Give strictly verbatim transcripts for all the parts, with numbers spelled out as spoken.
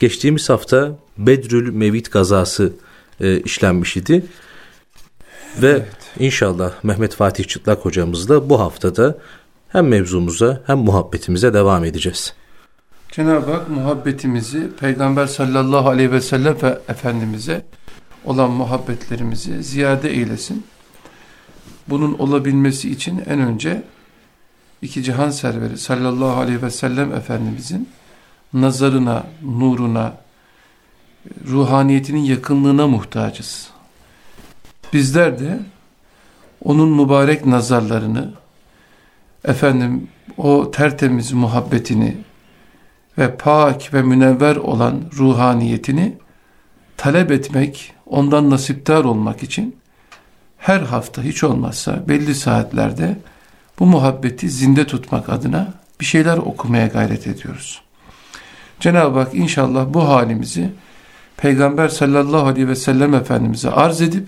Geçtiğimiz hafta Bedrül Mevit gazası e, işlenmiş idi. Ve evet, inşallah Mehmet Fatih Çıtlak hocamızla bu haftada hem mevzumuza hem muhabbetimize devam edeceğiz. Cenab-ı Hak muhabbetimizi Peygamber sallallahu aleyhi ve sellem ve Efendimiz'e olan muhabbetlerimizi ziyade eylesin. Bunun olabilmesi için en önce iki cihan serveri sallallahu aleyhi ve sellem Efendimiz'in nazarına, nuruna, ruhaniyetinin yakınlığına muhtacız. Bizler de onun mübarek nazarlarını, efendim o tertemiz muhabbetini ve pak ve münevver olan ruhaniyetini talep etmek, ondan nasipdar olmak için her hafta hiç olmazsa belli saatlerde bu muhabbeti zinde tutmak adına bir şeyler okumaya gayret ediyoruz. Cenab-ı Hak inşallah bu halimizi Peygamber sallallahu aleyhi ve sellem Efendimiz'e arz edip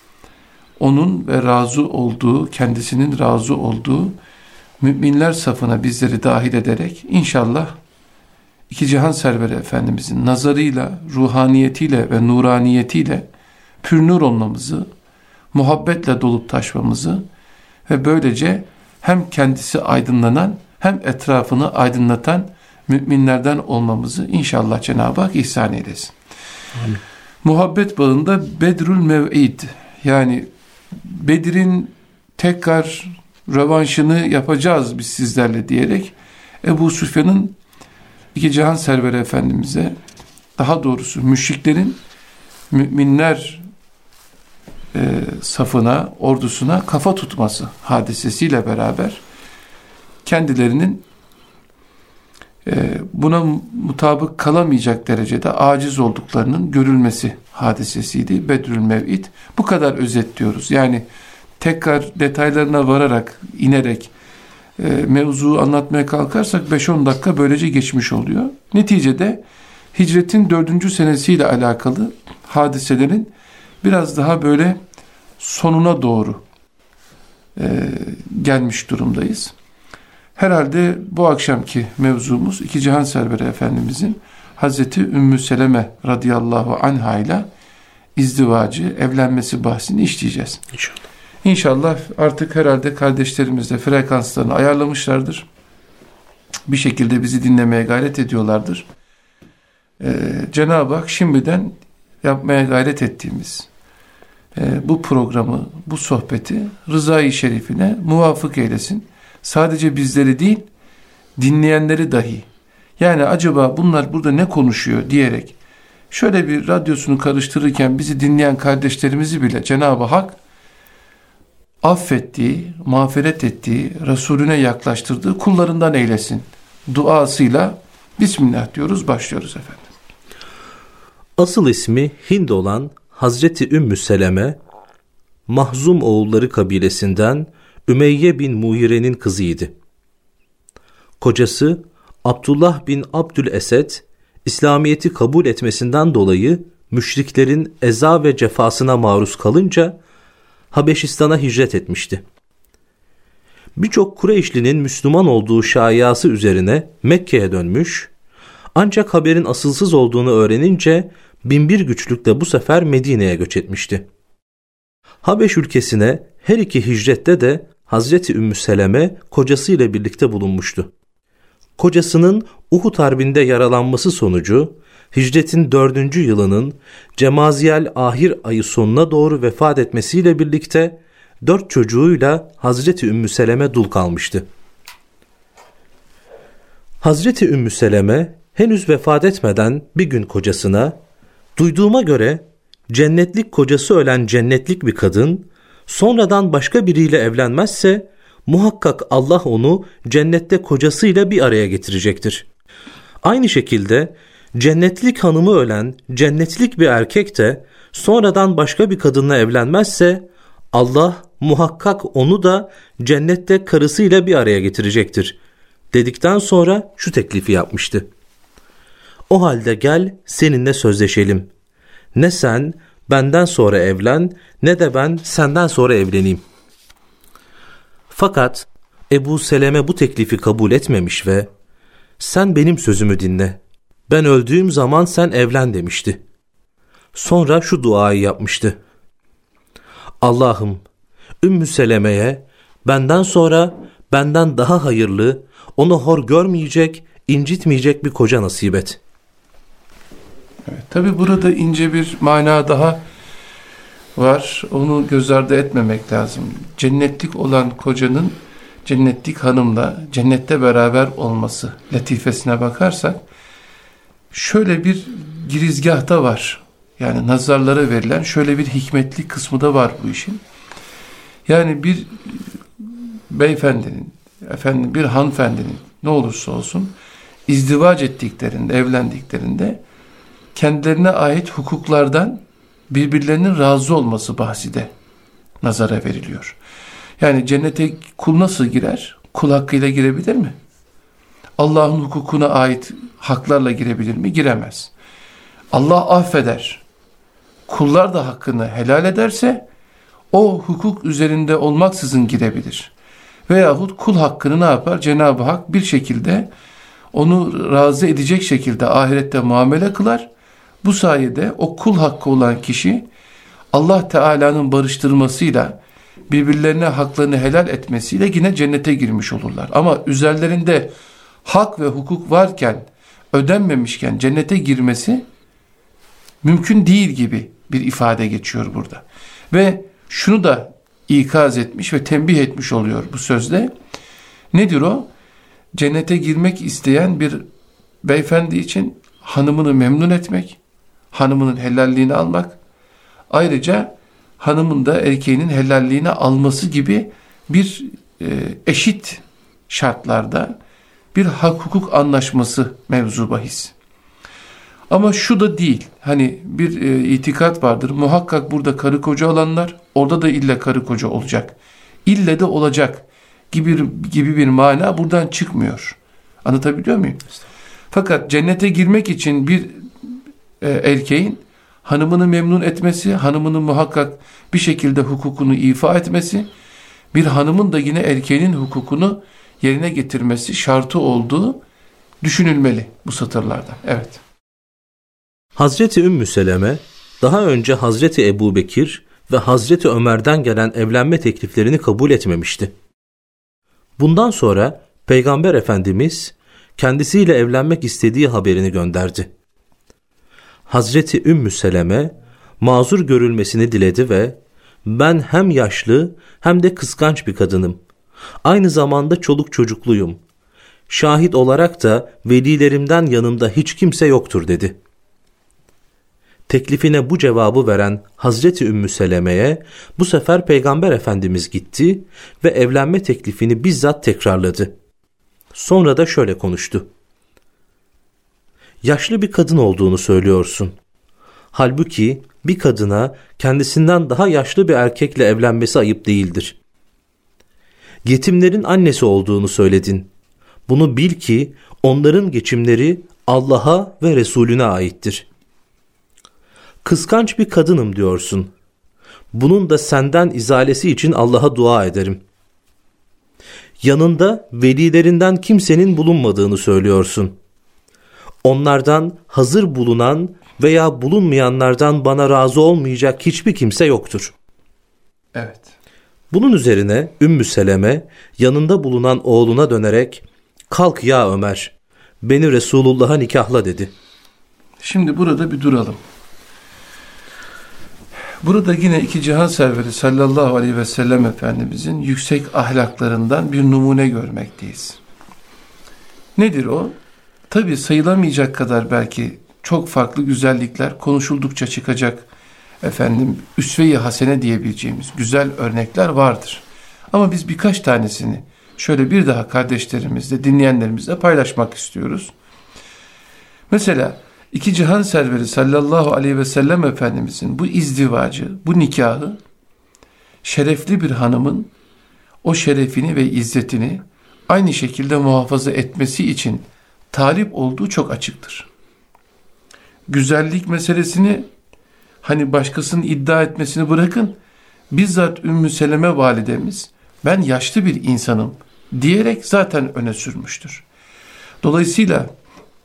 onun ve razı olduğu, kendisinin razı olduğu müminler safına bizleri dahil ederek inşallah iki cihan serveri Efendimiz'in nazarıyla, ruhaniyetiyle ve nuraniyetiyle pürnür olmamızı, muhabbetle dolup taşmamızı ve böylece hem kendisi aydınlanan hem etrafını aydınlatan müminlerden olmamızı inşallah Cenab-ı Hak ihsan eylesin. Amin. Muhabbet bağında Bedrül Mev'id, yani Bedir'in tekrar rövanşını yapacağız biz sizlerle diyerek Ebu Süfyan'ın iki cihan serveri Efendimiz'e, daha doğrusu müşriklerin müminler e, safına, ordusuna kafa tutması hadisesiyle beraber kendilerinin e, buna mutabık kalamayacak derecede aciz olduklarının görülmesi hadisesiydi. Bedrül Mev'id. Bu kadar özetliyoruz. Yani tekrar detaylarına vararak, inerek e, mevzuyu anlatmaya kalkarsak beş on dakika böylece geçmiş oluyor. Neticede hicretin dördüncü senesiyle alakalı hadiselerin biraz daha böyle sonuna doğru e, gelmiş durumdayız. Herhalde bu akşamki mevzumuz iki cihan serveri Efendimizin Hazreti Ümmü Seleme radıyallahu anha ile izdivacı, evlenmesi bahsini işleyeceğiz. İnşallah. İnşallah artık herhalde kardeşlerimiz de frekanslarını ayarlamışlardır. Bir şekilde bizi dinlemeye gayret ediyorlardır. Ee, Cenab-ı Hak şimdiden yapmaya gayret ettiğimiz e, bu programı, bu sohbeti rızayı şerifine muvafık eylesin. Sadece bizleri değil, dinleyenleri dahi. Yani acaba bunlar burada ne konuşuyor diyerek şöyle bir radyosunu karıştırırken bizi dinleyen kardeşlerimizi bile Cenab-ı Hak affettiği, mağfiret ettiği, Resulüne yaklaştırdığı kullarından eylesin. Duasıyla Bismillah diyoruz, başlıyoruz efendim. Asıl ismi Hind olan Hazreti Ümmü Seleme, Mahzum oğulları kabilesinden Ümeyye bin Muhire'nin kızıydı. Kocası Abdullah bin Abdülesed, İslamiyet'i kabul etmesinden dolayı müşriklerin eza ve cefasına maruz kalınca Habeşistan'a hicret etmişti. Birçok Kureyşlinin Müslüman olduğu şayiası üzerine Mekke'ye dönmüş, ancak haberin asılsız olduğunu öğrenince binbir güçlükle bu sefer Medine'ye göç etmişti. Habeş ülkesine her iki hicrette de Hazreti Ümmü Seleme kocasıyla birlikte bulunmuştu. Kocasının Uhud Harbi'nde yaralanması sonucu hicretin dördüncü yılının Cemaziyel ahir ayı sonuna doğru vefat etmesiyle birlikte dört çocuğuyla Hazreti Ümmü Seleme dul kalmıştı. Hazreti Ümmü Seleme henüz vefat etmeden bir gün kocasına, "Duyduğuma göre cennetlik kocası ölen cennetlik bir kadın sonradan başka biriyle evlenmezse muhakkak Allah onu cennette kocasıyla bir araya getirecektir. Aynı şekilde cennetlik hanımı ölen cennetlik bir erkek de sonradan başka bir kadınla evlenmezse Allah muhakkak onu da cennette karısıyla bir araya getirecektir" dedikten sonra şu teklifi yapmıştı: "O halde gel seninle sözleşelim. Ne sen benden sonra evlen, ne de ben senden sonra evleneyim." Fakat Ebu Seleme bu teklifi kabul etmemiş ve "Sen benim sözümü dinle. Ben öldüğüm zaman sen evlen demişti. Sonra şu duayı yapmıştı. Allah'ım, Ümmü Seleme'ye benden sonra benden daha hayırlı, onu hor görmeyecek, incitmeyecek bir koca nasip et. Evet, tabii burada ince bir mana daha var. Onu göz ardı etmemek lazım. Cennetlik olan kocanın cennetlik hanımla cennette beraber olması latifesine bakarsak şöyle bir girizgahta var. Yani nazarlara verilen şöyle bir hikmetli kısmı da var bu işin. Yani bir beyefendinin, efendim bir hanımefendinin ne olursa olsun izdivac ettiklerinde, evlendiklerinde kendilerine ait hukuklardan birbirlerinin razı olması bahsi de nazara veriliyor. Yani cennete kul nasıl girer? Kul hakkıyla girebilir mi? Allah'ın hukukuna ait haklarla girebilir mi? Giremez. Allah affeder. Kullar da hakkını helal ederse o hukuk üzerinde olmaksızın girebilir. Veyahut kul hakkını ne yapar? Cenab-ı Hak bir şekilde onu razı edecek şekilde ahirette muamele kılar. Bu sayede o kul hakkı olan kişi Allah Teala'nın barıştırmasıyla birbirlerine haklarını helal etmesiyle yine cennete girmiş olurlar. Ama üzerlerinde hak ve hukuk varken, ödenmemişken cennete girmesi mümkün değil gibi bir ifade geçiyor burada. Ve şunu da ikaz etmiş ve tembih etmiş oluyor bu sözde. Nedir o? Cennete girmek isteyen bir beyefendi için hanımını memnun etmek, hanımının helalliğini almak, ayrıca hanımın da erkeğinin helalliğini alması gibi bir e, eşit şartlarda bir hak hukuk anlaşması mevzu bahis. Ama şu da değil, hani bir e, itikat vardır, muhakkak burada karı koca olanlar, orada da illa karı koca olacak, ille de olacak gibi, gibi bir mana buradan çıkmıyor. Anlatabiliyor muyum? Fakat cennete girmek için bir e, erkeğin hanımını memnun etmesi, hanımının muhakkak bir şekilde hukukunu ifa etmesi, bir hanımın da yine erkeğinin hukukunu yerine getirmesi şartı olduğu düşünülmeli bu satırlardan. Evet. Hazreti Ümmü Seleme daha önce Hazreti Ebubekir ve Hazreti Ömer'den gelen evlenme tekliflerini kabul etmemişti. Bundan sonra Peygamber Efendimiz kendisiyle evlenmek istediği haberini gönderdi. Hazreti Ümmü Seleme mazur görülmesini diledi ve ben hem yaşlı hem de kıskanç bir kadınım. Aynı zamanda çoluk çocukluyum. Şahit olarak da velilerimden yanımda hiç kimse yoktur dedi. Teklifine bu cevabı veren Hazreti Ümmü Seleme'ye bu sefer Peygamber Efendimiz gitti ve evlenme teklifini bizzat tekrarladı. Sonra da şöyle konuştu. Yaşlı bir kadın olduğunu söylüyorsun. Halbuki bir kadına kendisinden daha yaşlı bir erkekle evlenmesi ayıp değildir. Yetimlerin annesi olduğunu söyledin. Bunu bil ki onların geçimleri Allah'a ve Resulüne aittir. Kıskanç bir kadınım diyorsun. Bunun da senden izalesi için Allah'a dua ederim. Yanında velilerinden kimsenin bulunmadığını söylüyorsun. Onlardan hazır bulunan veya bulunmayanlardan bana razı olmayacak hiçbir kimse yoktur. Evet. Bunun üzerine Ümmü Seleme yanında bulunan oğluna dönerek kalk ya Ömer, beni Resulullah'a nikahla dedi. Şimdi burada bir duralım. Burada yine iki cihan serveri sallallahu aleyhi ve sellem Efendimizin yüksek ahlaklarından bir numune görmekteyiz. Nedir o? Tabii sayılamayacak kadar belki çok farklı güzellikler konuşuldukça çıkacak efendim üsve-i hasene diyebileceğimiz güzel örnekler vardır. Ama biz birkaç tanesini şöyle bir daha kardeşlerimizle, dinleyenlerimizle paylaşmak istiyoruz. Mesela iki cihan serveri sallallahu aleyhi ve sellem Efendimizin bu izdivacı, bu nikahı şerefli bir hanımın o şerefini ve izzetini aynı şekilde muhafaza etmesi için talip olduğu çok açıktır. Güzellik meselesini hani başkasının iddia etmesini bırakın, bizzat Ümmü Seleme validemiz ben yaşlı bir insanım diyerek zaten öne sürmüştür. Dolayısıyla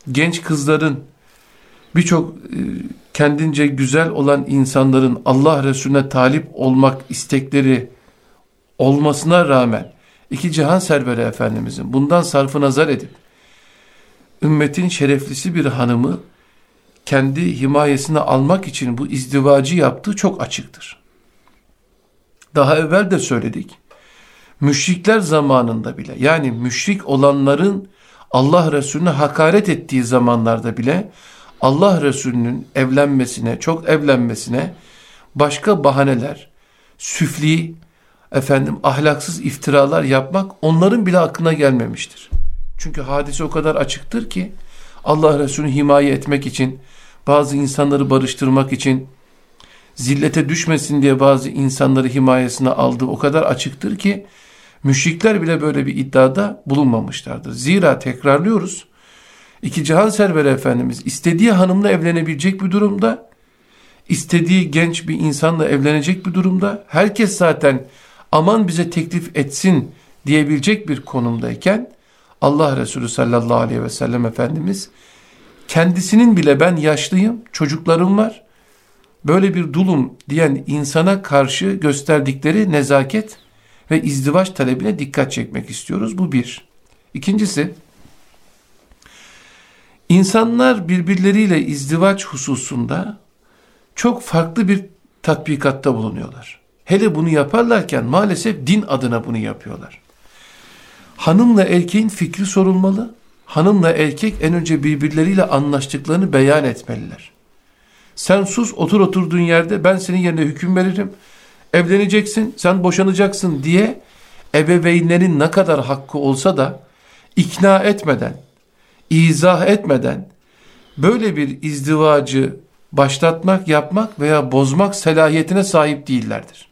genç kızların, birçok kendince güzel olan insanların Allah Resulüne talip olmak istekleri olmasına rağmen iki cihan serveri Efendimizin bundan sarfı nazar edip ümmetin şereflisi bir hanımı kendi himayesine almak için bu izdivacı yaptığı çok açıktır. Daha evvel de söyledik. Müşrikler zamanında bile, yani müşrik olanların Allah Resulüne hakaret ettiği zamanlarda bile Allah Resulü'nün evlenmesine, çok evlenmesine başka bahaneler, süfli, efendim ahlaksız iftiralar yapmak onların bile aklına gelmemiştir. Çünkü hadise o kadar açıktır ki Allah Resulü'nü himaye etmek için, bazı insanları barıştırmak için, zillete düşmesin diye bazı insanları himayesine aldığı o kadar açıktır ki müşrikler bile böyle bir iddiada bulunmamışlardır. Zira tekrarlıyoruz, iki cihan serveri Efendimiz istediği hanımla evlenebilecek bir durumda, istediği genç bir insanla evlenecek bir durumda, herkes zaten aman bize teklif etsin diyebilecek bir konumdayken Allah Resulü sallallahu aleyhi ve sellem Efendimiz kendisinin bile ben yaşlıyım, çocuklarım var, böyle bir dulum diyen insana karşı gösterdikleri nezaket ve izdivaç talebine dikkat çekmek istiyoruz. Bu bir. İkincisi, insanlar birbirleriyle izdivaç hususunda çok farklı bir tatbikatta bulunuyorlar. Hele bunu yaparlarken maalesef din adına bunu yapıyorlar. Hanımla erkeğin fikri sorulmalı. Hanımla erkek en önce birbirleriyle anlaştıklarını beyan etmeliler. Sen sus, otur oturduğun yerde, ben senin yerine hüküm veririm. Evleneceksin, sen boşanacaksın diye ebeveynlerin ne kadar hakkı olsa da ikna etmeden, izah etmeden böyle bir izdivacı başlatmak, yapmak veya bozmak selahiyetine sahip değillerdir.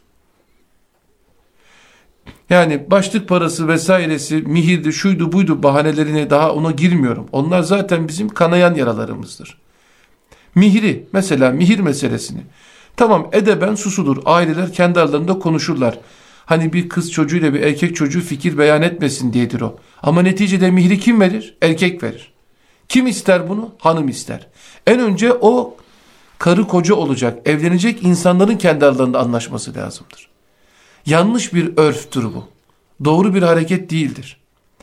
Yani başlık parası vesairesi, mihirdi, şuydu buydu bahanelerine daha ona girmiyorum. Onlar zaten bizim kanayan yaralarımızdır. Mihri, mesela mihir meselesini. Tamam, edeben susulur. Aileler kendi aralarında konuşurlar. Hani bir kız çocuğuyla bir erkek çocuğu fikir beyan etmesin diyedir o. Ama neticede mihri kim verir? Erkek verir. Kim ister bunu? Hanım ister. En önce o karı koca olacak, evlenecek insanların kendi aralarında anlaşması lazımdır. Yanlış bir örftür bu. Doğru bir hareket değildir.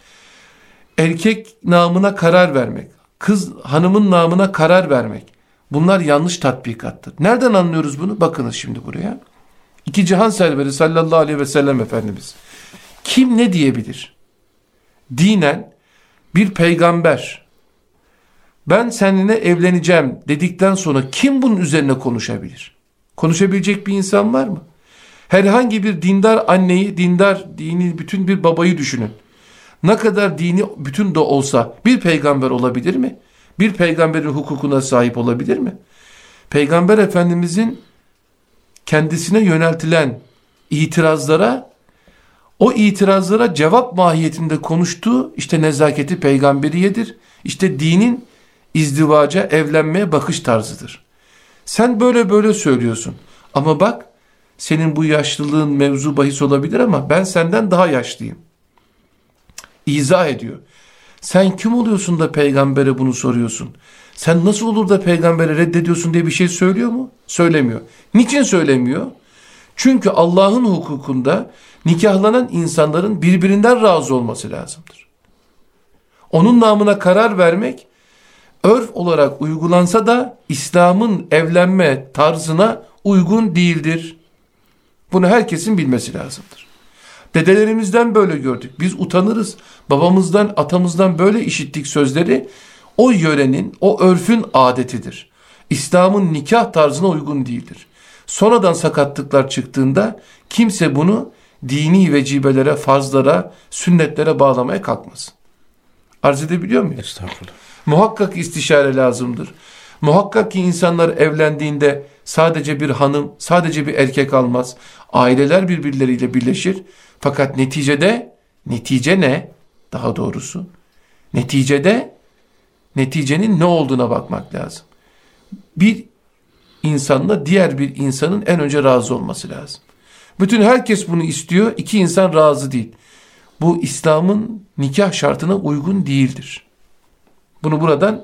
Erkek namına karar vermek, kız hanımın namına karar vermek, bunlar yanlış tatbikattır. Nereden anlıyoruz bunu? Bakınız şimdi buraya. İki cihan serveri sallallahu aleyhi ve sellem Efendimiz kim ne diyebilir? Dinen bir peygamber ben seninle evleneceğim dedikten sonra kim bunun üzerine konuşabilir? Konuşabilecek bir insan var mı? Herhangi bir dindar anneyi, dindar dini bütün bir babayı düşünün. Ne kadar dini bütün de olsa bir peygamber olabilir mi? Bir peygamberin hukukuna sahip olabilir mi? Peygamber Efendimizin kendisine yöneltilen itirazlara, o itirazlara cevap mahiyetinde konuştuğu işte nezaketi peygamberiyedir. İşte dinin izdivaca, evlenmeye bakış tarzıdır. Sen böyle böyle söylüyorsun. Ama bak, senin bu yaşlılığın mevzu bahis olabilir ama ben senden daha yaşlıyım. İzah ediyor. Sen kim oluyorsun da peygambere bunu soruyorsun? Sen nasıl olur da peygambere reddediyorsun diye bir şey söylüyor mu? Söylemiyor. Niçin söylemiyor? Çünkü Allah'ın hukukunda nikahlanan insanların birbirinden razı olması lazımdır. Onun namına karar vermek, örf olarak uygulansa da İslam'ın evlenme tarzına uygun değildir. Bunu herkesin bilmesi lazımdır. Dedelerimizden böyle gördük. Biz utanırız. Babamızdan, atamızdan böyle işittik sözleri. O yörenin, o örfün adetidir. İslam'ın nikah tarzına uygun değildir. Sonradan sakatlıklar çıktığında kimse bunu dini vecibelere, farzlara, sünnetlere bağlamaya kalkmasın. Arz edebiliyor muyum? Estağfurullah. Muhakkak istişare lazımdır. Muhakkak ki insanlar evlendiğinde sadece bir hanım, sadece bir erkek almaz. Aileler birbirleriyle birleşir. Fakat neticede, netice ne? Daha doğrusu, neticede, neticenin ne olduğuna bakmak lazım. Bir insanla diğer bir insanın en önce razı olması lazım. Bütün herkes bunu istiyor, iki insan razı değil. Bu İslam'ın nikah şartına uygun değildir. Bunu buradan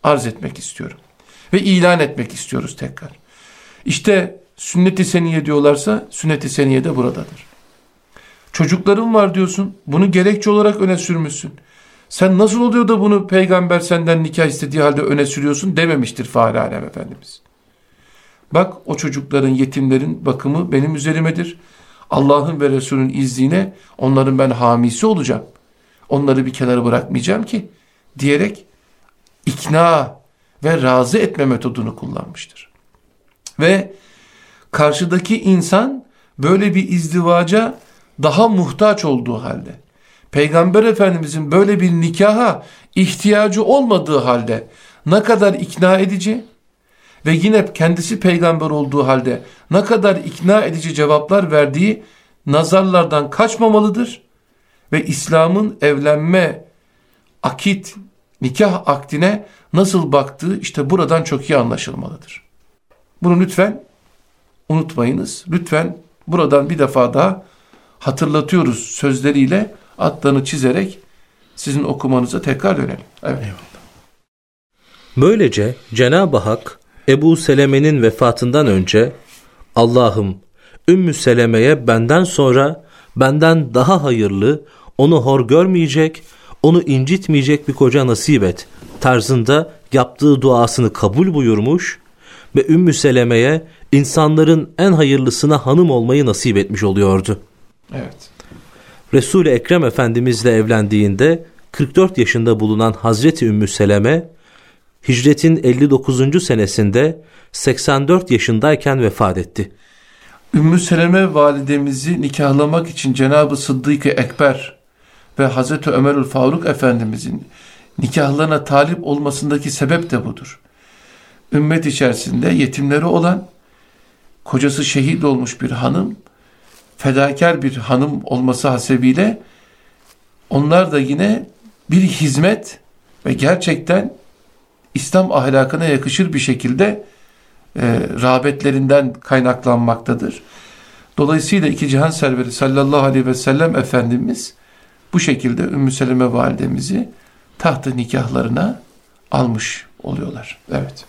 arz etmek istiyorum. Ve ilan etmek istiyoruz tekrar. İşte sünnet-i seniyye diyorlarsa sünnet-i seniyye de buradadır. Çocukların var diyorsun. Bunu gerekçe olarak öne sürmüşsün. Sen nasıl oluyor da bunu peygamber senden nikah istediği halde öne sürüyorsun dememiştir Fahri Alem Efendimiz. Bak o çocukların, yetimlerin bakımı benim üzerimedir. Allah'ın ve Resul'ün izniyle onların ben hamisi olacağım. Onları bir kenara bırakmayacağım ki diyerek ikna ve razı etme metodunu kullanmıştır. Ve karşıdaki insan böyle bir izdivaca daha muhtaç olduğu halde, Peygamber Efendimizin böyle bir nikaha ihtiyacı olmadığı halde ne kadar ikna edici ve yine kendisi peygamber olduğu halde ne kadar ikna edici cevaplar verdiği nazarlardan kaçmamalıdır ve İslam'ın evlenme, akit, nikah akdine nasıl baktığı işte buradan çok iyi anlaşılmalıdır. Bunu lütfen unutmayınız. Lütfen buradan bir defa daha hatırlatıyoruz sözleriyle, altlarını çizerek sizin okumanıza tekrar dönelim. Evet. Eyvallah. Böylece Cenab-ı Hak Ebu Seleme'nin vefatından önce Allah'ım Ümmü Seleme'ye benden sonra benden daha hayırlı, onu hor görmeyecek, onu incitmeyecek bir koca nasip et tarzında yaptığı duasını kabul buyurmuş ve Ümmü Seleme'ye insanların en hayırlısına hanım olmayı nasip etmiş oluyordu. Evet. Resul-i Ekrem Efendimizle evlendiğinde kırk dört yaşında bulunan Hazreti Ümmü Seleme, hicretin elli dokuzuncu senesinde seksen dört yaşındayken vefat etti. Ümmü Seleme validemizi nikahlamak için Cenab-ı Sıddık-ı Ekber ve Hazreti Ömerül Faruk Efendimizin nikahlarına talip olmasındaki sebep de budur. Ümmet içerisinde yetimleri olan, kocası şehit olmuş bir hanım, fedakar bir hanım olması hasebiyle onlar da yine bir hizmet ve gerçekten İslam ahlakına yakışır bir şekilde e, rağbetlerinden kaynaklanmaktadır. Dolayısıyla iki cihan serveri sallallahu aleyhi ve sellem Efendimiz bu şekilde Ümmü Seleme validemizi taht-ı nikahlarına almış oluyorlar. Evet.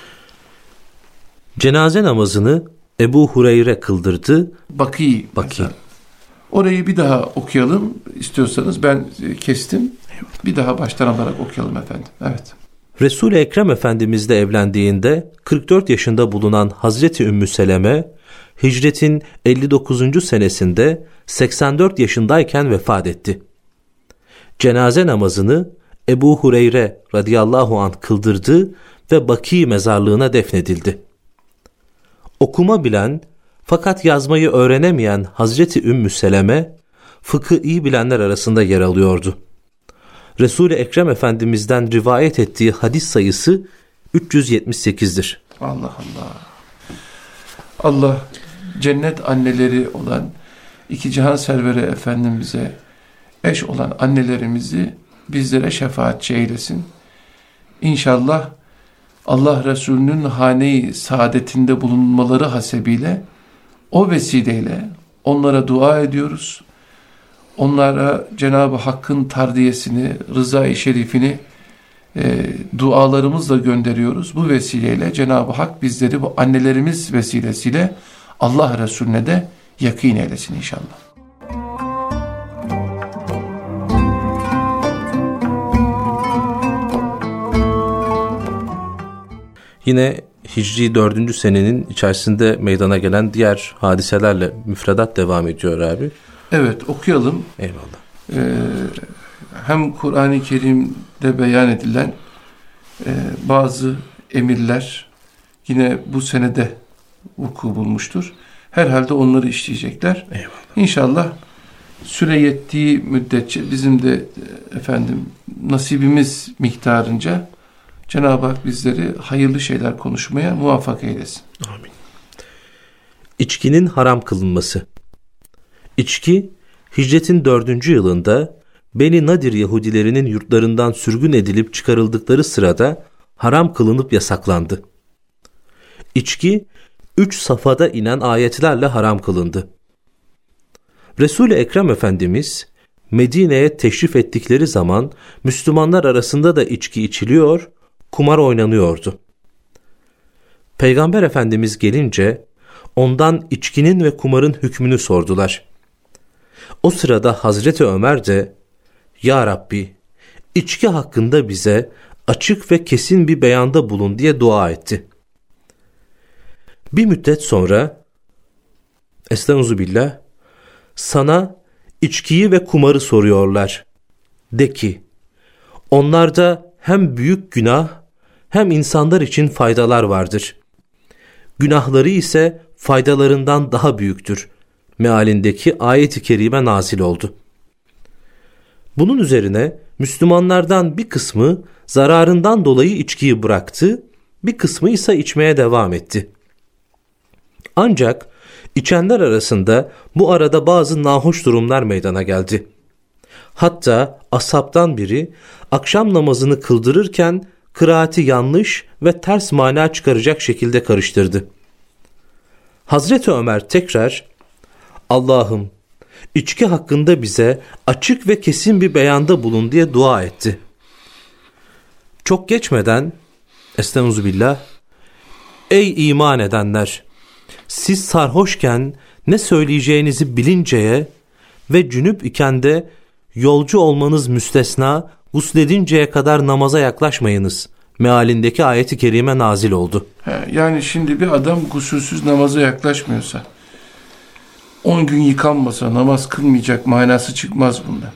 Cenaze namazını Ebu Hureyre kıldırdı. Baki. Baki. Orayı bir daha okuyalım istiyorsanız, ben kestim. Bir daha baştan alarak okuyalım efendim. Evet. Resul-i Ekrem Efendimizle evlendiğinde kırk dört yaşında bulunan Hazreti Ümmü Seleme, hicretin elli dokuzuncu senesinde seksen dört yaşındayken vefat etti. Cenaze namazını Ebu Hureyre radıyallahu anh kıldırdı ve Baki mezarlığına defnedildi. Okuma bilen fakat yazmayı öğrenemeyen Hazreti Ümmü Seleme, fıkı iyi bilenler arasında yer alıyordu. Resul-i Ekrem Efendimiz'den rivayet ettiği hadis sayısı üç yüz yetmiş sekiz'dir. Allah Allah. Allah cennet anneleri olan iki cihan serveri Efendimiz'e eş olan annelerimizi bizlere şefaatçi eylesin. İnşallah Allah Resulü'nün hane-i saadetinde bulunmaları hasebiyle o vesileyle onlara dua ediyoruz. Onlara Cenab-ı Hakk'ın tardiyesini, rıza-i şerifini e, dualarımızla gönderiyoruz. Bu vesileyle Cenab-ı Hak bizleri bu annelerimiz vesilesiyle Allah Resulüne de yakîn eylesin inşallah. Yine Hicri dördüncü senenin içerisinde meydana gelen diğer hadiselerle müfredat devam ediyor abi. Evet, okuyalım. Eyvallah. Ee, hem Kur'an-ı Kerim'de beyan edilen e, bazı emirler yine bu senede vuku bulmuştur. Herhalde onları işleyecekler. Eyvallah. İnşallah süre yettiği müddetçe bizim de efendim nasibimiz miktarınca Cenab-ı Hak bizleri hayırlı şeyler konuşmaya muvaffak eylesin. Amin. İçkinin haram kılınması. İçki, hicretin dördüncü yılında Beni Nadir Yahudilerinin yurtlarından sürgün edilip çıkarıldıkları sırada haram kılınıp yasaklandı. İçki, üç safhada inen ayetlerle haram kılındı. Resul-i Ekrem Efendimiz, Medine'ye teşrif ettikleri zaman Müslümanlar arasında da içki içiliyor, kumar oynanıyordu. Peygamber Efendimiz gelince ondan içkinin ve kumarın hükmünü sordular. O sırada Hazreti Ömer de "Ya Rabbi, içki hakkında bize açık ve kesin bir beyanda bulun" diye dua etti. Bir müddet sonra Estağfirullah, sana içkiyi ve kumarı soruyorlar. De ki, onlarda hem büyük günah hem insanlar için faydalar vardır. Günahları ise faydalarından daha büyüktür mealindeki ayet-i kerime nazil oldu. Bunun üzerine Müslümanlardan bir kısmı zararından dolayı içkiyi bıraktı, bir kısmı ise içmeye devam etti. Ancak içenler arasında bu arada bazı nahoş durumlar meydana geldi. Hatta ashabtan biri akşam namazını kıldırırken kıraati yanlış ve ters mana çıkaracak şekilde karıştırdı. Hazreti Ömer tekrar "Allah'ım, içki hakkında bize açık ve kesin bir beyanda bulun" diye dua etti. Çok geçmeden Estağfirullah, "Ey iman edenler! Siz sarhoşken ne söyleyeceğinizi bilinceye ve cünüp iken de yolcu olmanız müstesna gusledinceye kadar namaza yaklaşmayınız" mealindeki ayet-i kerime nazil oldu. He, yani şimdi bir adam gusülsüz namaza yaklaşmıyorsa, on gün yıkanmasa namaz kılmayacak manası çıkmaz bundan.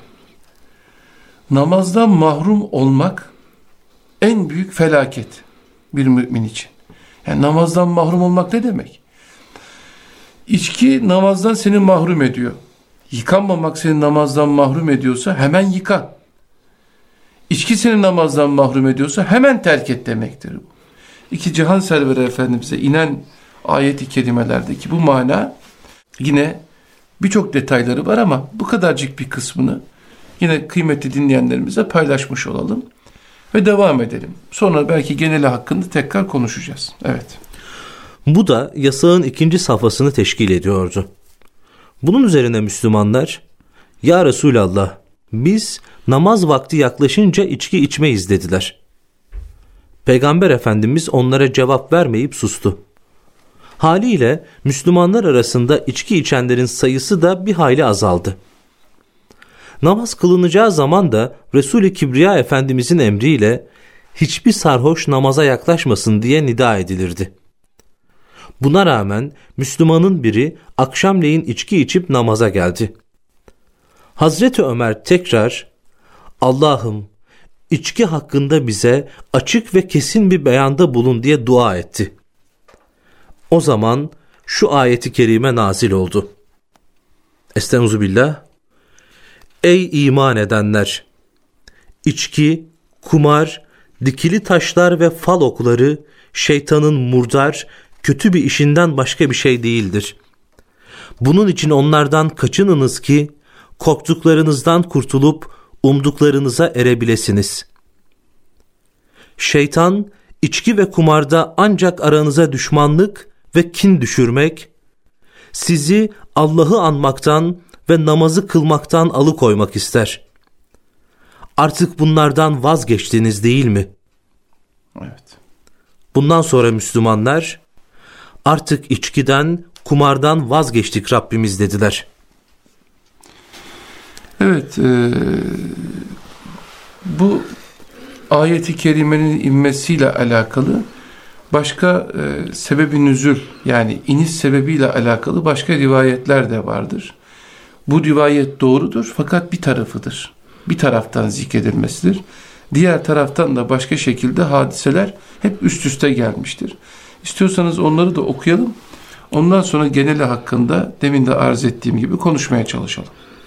Namazdan mahrum olmak en büyük felaket bir mümin için. Yani namazdan mahrum olmak ne demek? İçki namazdan seni mahrum ediyor. Yıkanmamak seni namazdan mahrum ediyorsa hemen yıka. İçki seni namazdan mahrum ediyorsa hemen terk et demektir bu. İki cihan serveri Efendimiz'e inen ayet-i kerimelerdeki bu mana yine birçok detayları var ama bu kadarcık bir kısmını yine kıymetli dinleyenlerimize paylaşmış olalım ve devam edelim. Sonra belki geneli hakkında tekrar konuşacağız. Evet. Bu da yasağın ikinci safhasını teşkil ediyordu. Bunun üzerine Müslümanlar, "Ya Resulallah, biz namaz vakti yaklaşınca içki içmeyiz" dediler. Peygamber Efendimiz onlara cevap vermeyip sustu. Haliyle Müslümanlar arasında içki içenlerin sayısı da bir hayli azaldı. Namaz kılınacağı zaman da Resul-i Kibriya Efendimizin emriyle hiçbir sarhoş namaza yaklaşmasın diye nida edilirdi. Buna rağmen Müslümanın biri akşamleyin içki içip namaza geldi. Hazreti Ömer tekrar "Allah'ım, içki hakkında bize açık ve kesin bir beyanda bulun" diye dua etti. O zaman şu ayeti kerime nazil oldu. Estağfirullah. Ey iman edenler! İçki, kumar, dikili taşlar ve fal okları şeytanın murdar, kötü bir işinden başka bir şey değildir. Bunun için onlardan kaçınınız ki korktuklarınızdan kurtulup umduklarınıza erebilesiniz. Şeytan, içki ve kumarda ancak aranıza düşmanlık ve kin düşürmek, sizi Allah'ı anmaktan ve namazı kılmaktan alıkoymak ister. Artık bunlardan vazgeçtiniz değil mi? Evet. Bundan sonra Müslümanlar, artık içkiden, kumardan vazgeçtik Rabbimiz dediler. Evet, e, bu ayeti kerimenin inmesiyle alakalı başka e, sebebi nüzül, yani iniş sebebiyle alakalı başka rivayetler de vardır. Bu rivayet doğrudur fakat bir tarafıdır. Bir taraftan zikredilmesidir. Diğer taraftan da başka şekilde hadiseler hep üst üste gelmiştir. İstiyorsanız onları da okuyalım. Ondan sonra geneli hakkında demin de arz ettiğim gibi konuşmaya çalışalım.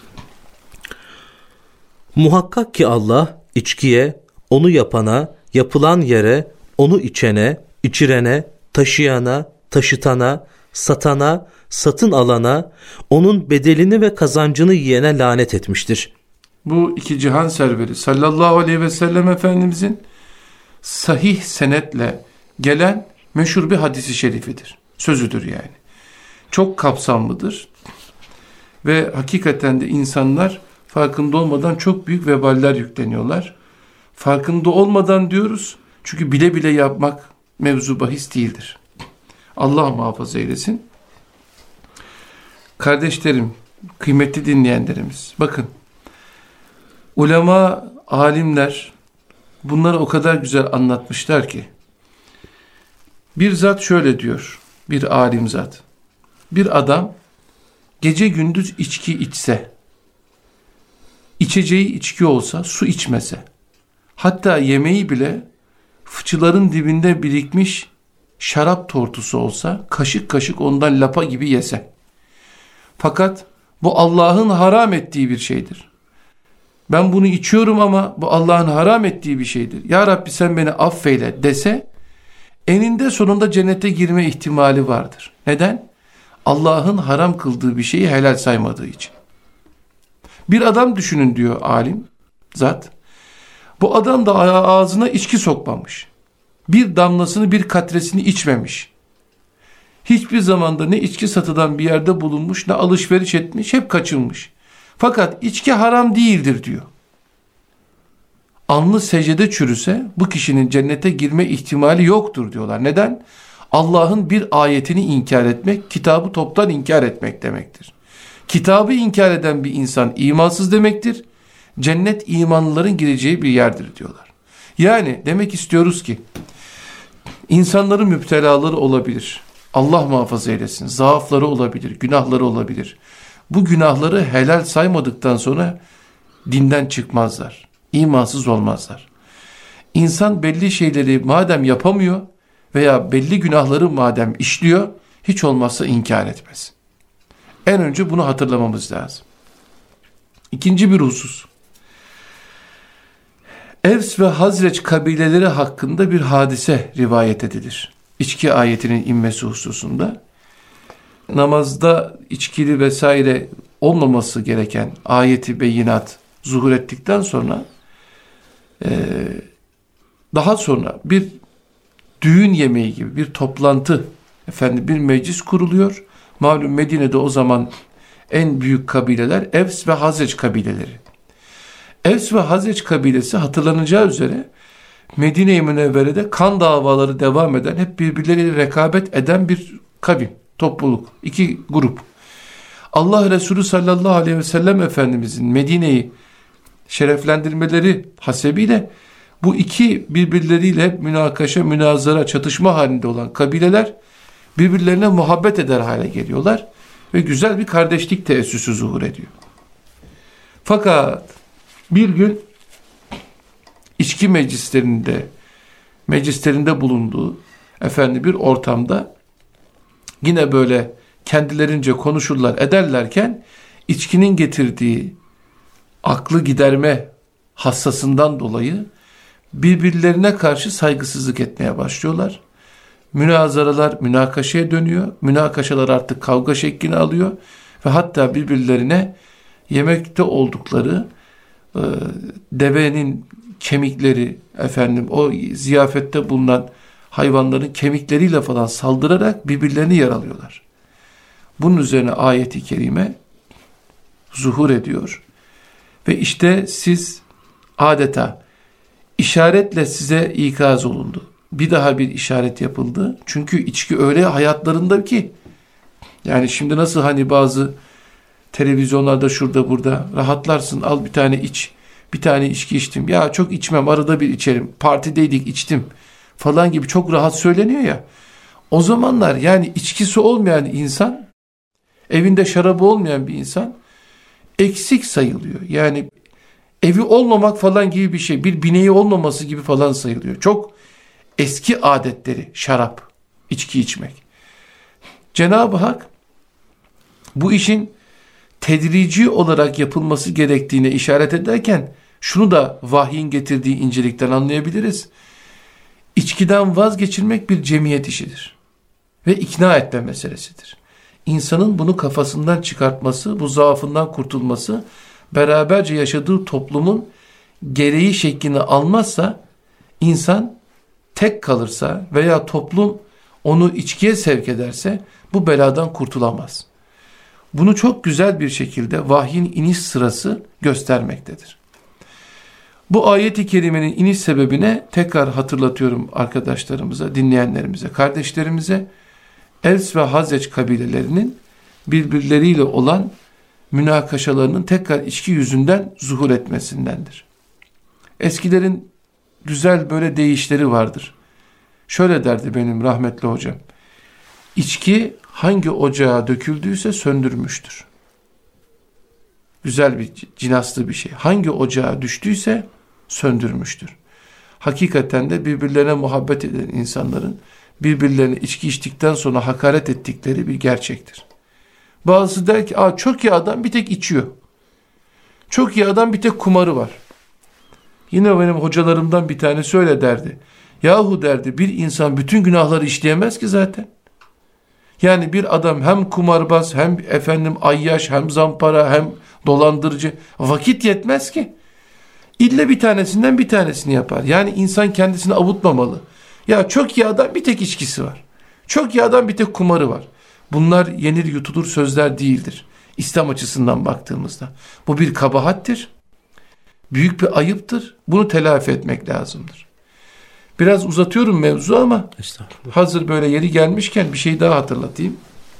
Muhakkak ki Allah içkiye, onu yapana, yapılan yere, onu içene, içirene, taşıyana, taşıtana, satana, satın alana, onun bedelini ve kazancını yiyene lanet etmiştir. Bu iki cihan serveri sallallahu aleyhi ve sellem Efendimizin sahih senetle gelen meşhur bir hadisi şerifidir. Sözüdür yani. Çok kapsamlıdır. Ve hakikaten de insanlar farkında olmadan çok büyük veballer yükleniyorlar. Farkında olmadan diyoruz. Çünkü bile bile yapmak mevzu bahis değildir. Allah muhafaza eylesin. Kardeşlerim, kıymetli dinleyenlerimiz, bakın, ulema, alimler bunları o kadar güzel anlatmışlar ki, bir zat şöyle diyor, bir alim zat, bir adam gece gündüz içki içse, içeceği içki olsa, su içmese, hatta yemeği bile fıçıların dibinde birikmiş şarap tortusu olsa, kaşık kaşık ondan lapa gibi yese, fakat bu Allah'ın haram ettiği bir şeydir. Ben bunu içiyorum ama bu Allah'ın haram ettiği bir şeydir. Ya Rabbi sen beni affeyle dese, eninde sonunda cennete girme ihtimali vardır. Neden? Allah'ın haram kıldığı bir şeyi helal saymadığı için. Bir adam düşünün diyor alim zat. Bu adam da ağzına içki sokmamış. Bir damlasını, bir katresini içmemiş. Hiçbir zamanda ne içki satılan bir yerde bulunmuş, ne alışveriş etmiş, hep kaçınmış. Fakat içki haram değildir diyor. Alnı secdede çürüse bu kişinin cennete girme ihtimali yoktur diyorlar. Neden? Allah'ın bir ayetini inkar etmek, kitabı toptan inkar etmek demektir. Kitabı inkar eden bir insan imansız demektir. Cennet imanlıların gireceği bir yerdir diyorlar. Yani demek istiyoruz ki insanların müptelaları olabilir. Allah muhafaza eylesin. Zaafları olabilir, günahları olabilir. Bu günahları helal saymadıktan sonra dinden çıkmazlar. İmansız olmazlar. İnsan belli şeyleri madem yapamıyor veya belli günahları madem işliyor, hiç olmazsa inkar etmez. En önce bunu hatırlamamız lazım. İkinci bir husus. Evs ve Hazreç kabileleri hakkında bir hadise rivayet edilir. İçki ayetinin inmesi hususunda. Namazda içkili vesaire olmaması gereken ayeti beyinat zuhur ettikten sonra e, daha sonra bir düğün yemeği gibi bir toplantı, efendim bir meclis kuruluyor. Malum Medine'de o zaman en büyük kabileler Evs ve Hazreç kabileleri. Evs ve Hazreç kabilesi hatırlanacağı üzere Medine-i Münevvere'de kan davaları devam eden, hep birbirleriyle rekabet eden bir kavim, topluluk, iki grup. Allah Resulü sallallahu aleyhi ve sellem Efendimizin Medine'yi şereflendirmeleri hasebiyle bu iki birbirleriyle münakaşa, münazara, çatışma halinde olan kabileler birbirlerine muhabbet eder hale geliyorlar ve güzel bir kardeşlik teessüsü zuhur ediyor. Fakat bir gün içki meclislerinde meclislerinde bulunduğu efendi bir ortamda yine böyle kendilerince konuşurlar ederlerken içkinin getirdiği aklı giderme hassasından dolayı birbirlerine karşı saygısızlık etmeye başlıyorlar. Münazaralar münakaşaya dönüyor. Münakaşalar artık kavga şeklini alıyor ve hatta birbirlerine yemekte oldukları e, devenin kemikleri, efendim o ziyafette bulunan hayvanların kemikleriyle falan saldırarak birbirlerini yaralıyorlar. Bunun üzerine ayet-i kerime zuhur ediyor. Ve işte siz adeta işaretle size ikaz olundu. Bir daha bir işaret yapıldı. Çünkü içki öyle hayatlarında ki, yani şimdi nasıl hani bazı televizyonlarda şurada burada rahatlarsın, al bir tane iç, bir tane içki içtim, ya çok içmem, arada bir içerim, partideydik içtim falan gibi çok rahat söyleniyor ya. O zamanlar yani içkisi olmayan insan, evinde şarabı olmayan bir insan eksik sayılıyor. Yani evi olmamak falan gibi bir şey, bir bineği olmaması gibi falan sayılıyor. Çok eski adetleri şarap, içki içmek. Cenab-ı Hak bu işin tedrici olarak yapılması gerektiğine işaret ederken şunu da vahyin getirdiği incelikten anlayabiliriz. İçkiden vazgeçirmek bir cemiyet işidir ve ikna etme meselesidir. İnsanın bunu kafasından çıkartması, bu zaafından kurtulması, beraberce yaşadığı toplumun gereği şeklini almazsa, insan tek kalırsa veya toplum onu içkiye sevk ederse bu beladan kurtulamaz. Bunu çok güzel bir şekilde vahyin iniş sırası göstermektedir. Bu ayet-i kerimenin iniş sebebine tekrar hatırlatıyorum arkadaşlarımıza, dinleyenlerimize, kardeşlerimize. Evs ve Hazreç kabilelerinin birbirleriyle olan münakaşalarının tekrar içki yüzünden zuhur etmesindendir. Eskilerin güzel böyle deyişleri vardır. Şöyle derdi benim rahmetli hocam. İçki hangi ocağa döküldüyse söndürmüştür. Güzel bir cinaslı bir şey. Hangi ocağa düştüyse söndürmüştür. Hakikaten de birbirlerine muhabbet eden insanların birbirlerine içki içtikten sonra hakaret ettikleri bir gerçektir. Bazısı der ki, Aa, çok iyi adam bir tek içiyor. Çok iyi adam bir tek kumarı var. Yine benim hocalarımdan bir tanesi öyle derdi. Yahu derdi, bir insan bütün günahları işleyemez ki zaten. Yani bir adam hem kumarbaz, hem efendim ayyaş, hem zampara, hem dolandırıcı. Vakit yetmez ki. İlle bir tanesinden bir tanesini yapar. Yani insan kendisini avutmamalı. Ya çok iyi adam bir tek içkisi var. Çok iyi adam bir tek kumarı var. Bunlar yenir yutulur sözler değildir. İslam açısından baktığımızda. Bu bir kabahattir. Büyük bir ayıptır. Bunu telafi etmek lazımdır. Biraz uzatıyorum mevzu ama hazır böyle yeri gelmişken bir şey daha hatırlatayım.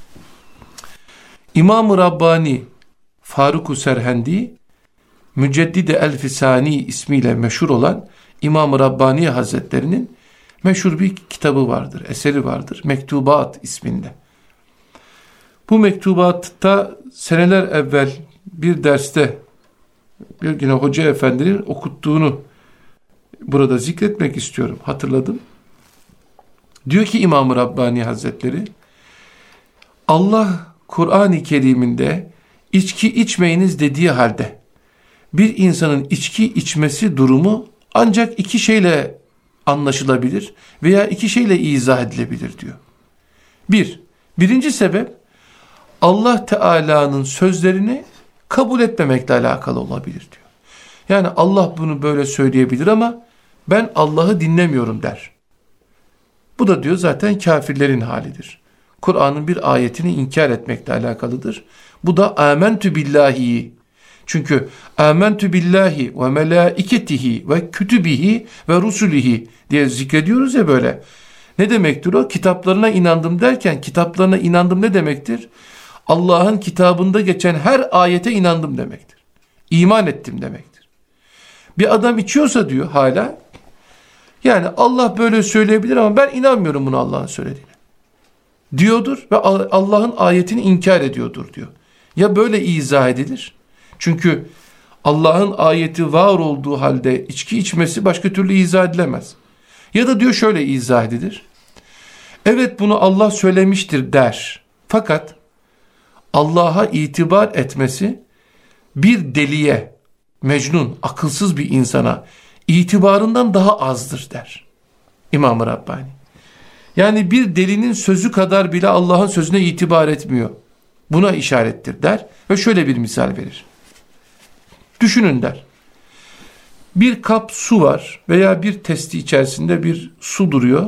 İmam-ı Rabbani Faruk-u Serhendi Müceddid-i El-Fisani ismiyle meşhur olan İmam-ı Rabbani Hazretlerinin meşhur bir kitabı vardır, eseri vardır. Mektubat isminde. Bu mektubatta seneler evvel bir derste bir güne hoca efendinin okuttuğunu burada zikretmek istiyorum. Hatırladım. Diyor ki İmam-ı Rabbani Hazretleri, Allah Kur'an-ı Kerim'inde içki içmeyiniz dediği halde bir insanın içki içmesi durumu ancak iki şeyle anlaşılabilir veya iki şeyle izah edilebilir diyor. Bir, birinci sebep Allah Teala'nın sözlerini kabul etmemekle alakalı olabilir diyor. Yani Allah bunu böyle söyleyebilir ama ben Allah'ı dinlemiyorum der. Bu da diyor zaten kafirlerin halidir. Kur'an'ın bir ayetini inkar etmekle alakalıdır. Bu da âmentü billahi. Çünkü âmentü billahi ve melâiketihi ve kütübihi ve rusulihi diye zikrediyoruz ya böyle. Ne demektir o? Kitaplarına inandım derken kitaplarına inandım ne demektir? Allah'ın kitabında geçen her ayete inandım demektir. İman ettim demektir. Bir adam içiyorsa diyor hala, yani Allah böyle söyleyebilir ama ben inanmıyorum bunu Allah'ın söylediğine diyordur ve Allah'ın ayetini inkar ediyordur diyor. Ya böyle izah edilir? Çünkü Allah'ın ayeti var olduğu halde içki içmesi başka türlü izah edilemez. Ya da diyor şöyle izah edilir. Evet bunu Allah söylemiştir der. Fakat Allah'a itibar etmesi bir deliye, mecnun, akılsız bir insana itibarından daha azdır der İmam-ı Rabbani. Yani bir delinin sözü kadar bile Allah'ın sözüne itibar etmiyor. Buna işarettir der ve şöyle bir misal verir. Düşünün der. Bir kap su var veya bir testi içerisinde bir su duruyor.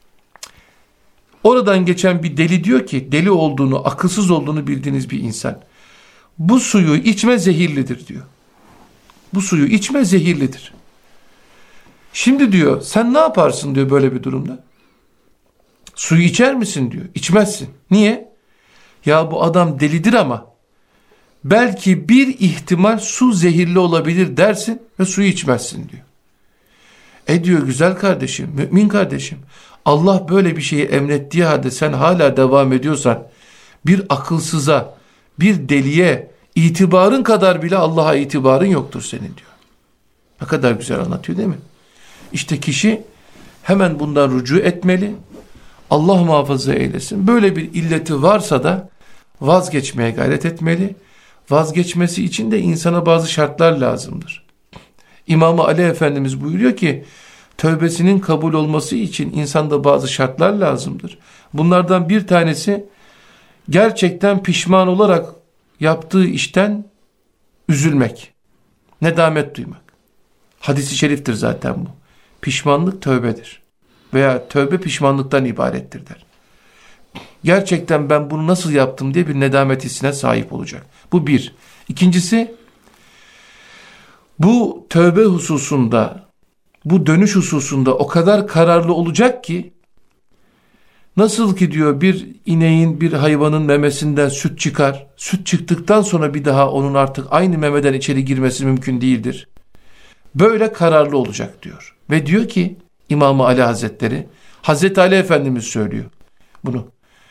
Oradan geçen bir deli diyor ki, deli olduğunu, akılsız olduğunu bildiğiniz bir insan. Bu suyu içme zehirlidir diyor. Bu suyu içme zehirlidir. Şimdi diyor sen ne yaparsın diyor böyle bir durumda. Suyu içer misin diyor. İçmezsin. Niye? Ya bu adam delidir ama belki bir ihtimal su zehirli olabilir dersin ve suyu içmezsin diyor. E diyor güzel kardeşim, mümin kardeşim, Allah böyle bir şeyi emrettiği halde sen hala devam ediyorsan bir akılsıza, bir deliye itibarın kadar bile Allah'a itibarın yoktur senin diyor. Ne kadar güzel anlatıyor değil mi? İşte kişi hemen bundan rücu etmeli. Allah muhafaza eylesin. Böyle bir illeti varsa da vazgeçmeye gayret etmeli. Vazgeçmesi için de insana bazı şartlar lazımdır. İmam-ı Ali Efendimiz buyuruyor ki tövbesinin kabul olması için insanda bazı şartlar lazımdır. Bunlardan bir tanesi gerçekten pişman olarak yaptığı işten üzülmek, nedamet duymak. Hadis-i şeriftir zaten bu. Pişmanlık tövbedir veya tövbe pişmanlıktan ibarettir der. Gerçekten ben bunu nasıl yaptım diye bir nedamet hissine sahip olacak. Bu bir. İkincisi, bu tövbe hususunda, bu dönüş hususunda o kadar kararlı olacak ki, nasıl ki diyor bir ineğin, bir hayvanın memesinden süt çıkar, süt çıktıktan sonra bir daha onun artık aynı memeden içeri girmesi mümkün değildir. Böyle kararlı olacak diyor. Ve diyor ki İmam-ı Ali Hazretleri, Hazreti Ali Efendimiz söylüyor bunu.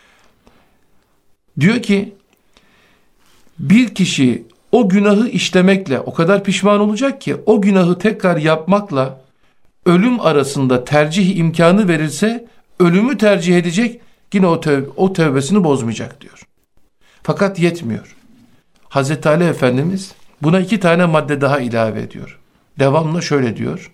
Diyor ki bir kişi o günahı işlemekle o kadar pişman olacak ki o günahı tekrar yapmakla ölüm arasında tercih imkanı verilse ölümü tercih edecek, yine o, tövbe, o tövbesini bozmayacak diyor. Fakat yetmiyor. Hazreti Ali Efendimiz buna iki tane madde daha ilave ediyor. Devamlı şöyle diyor.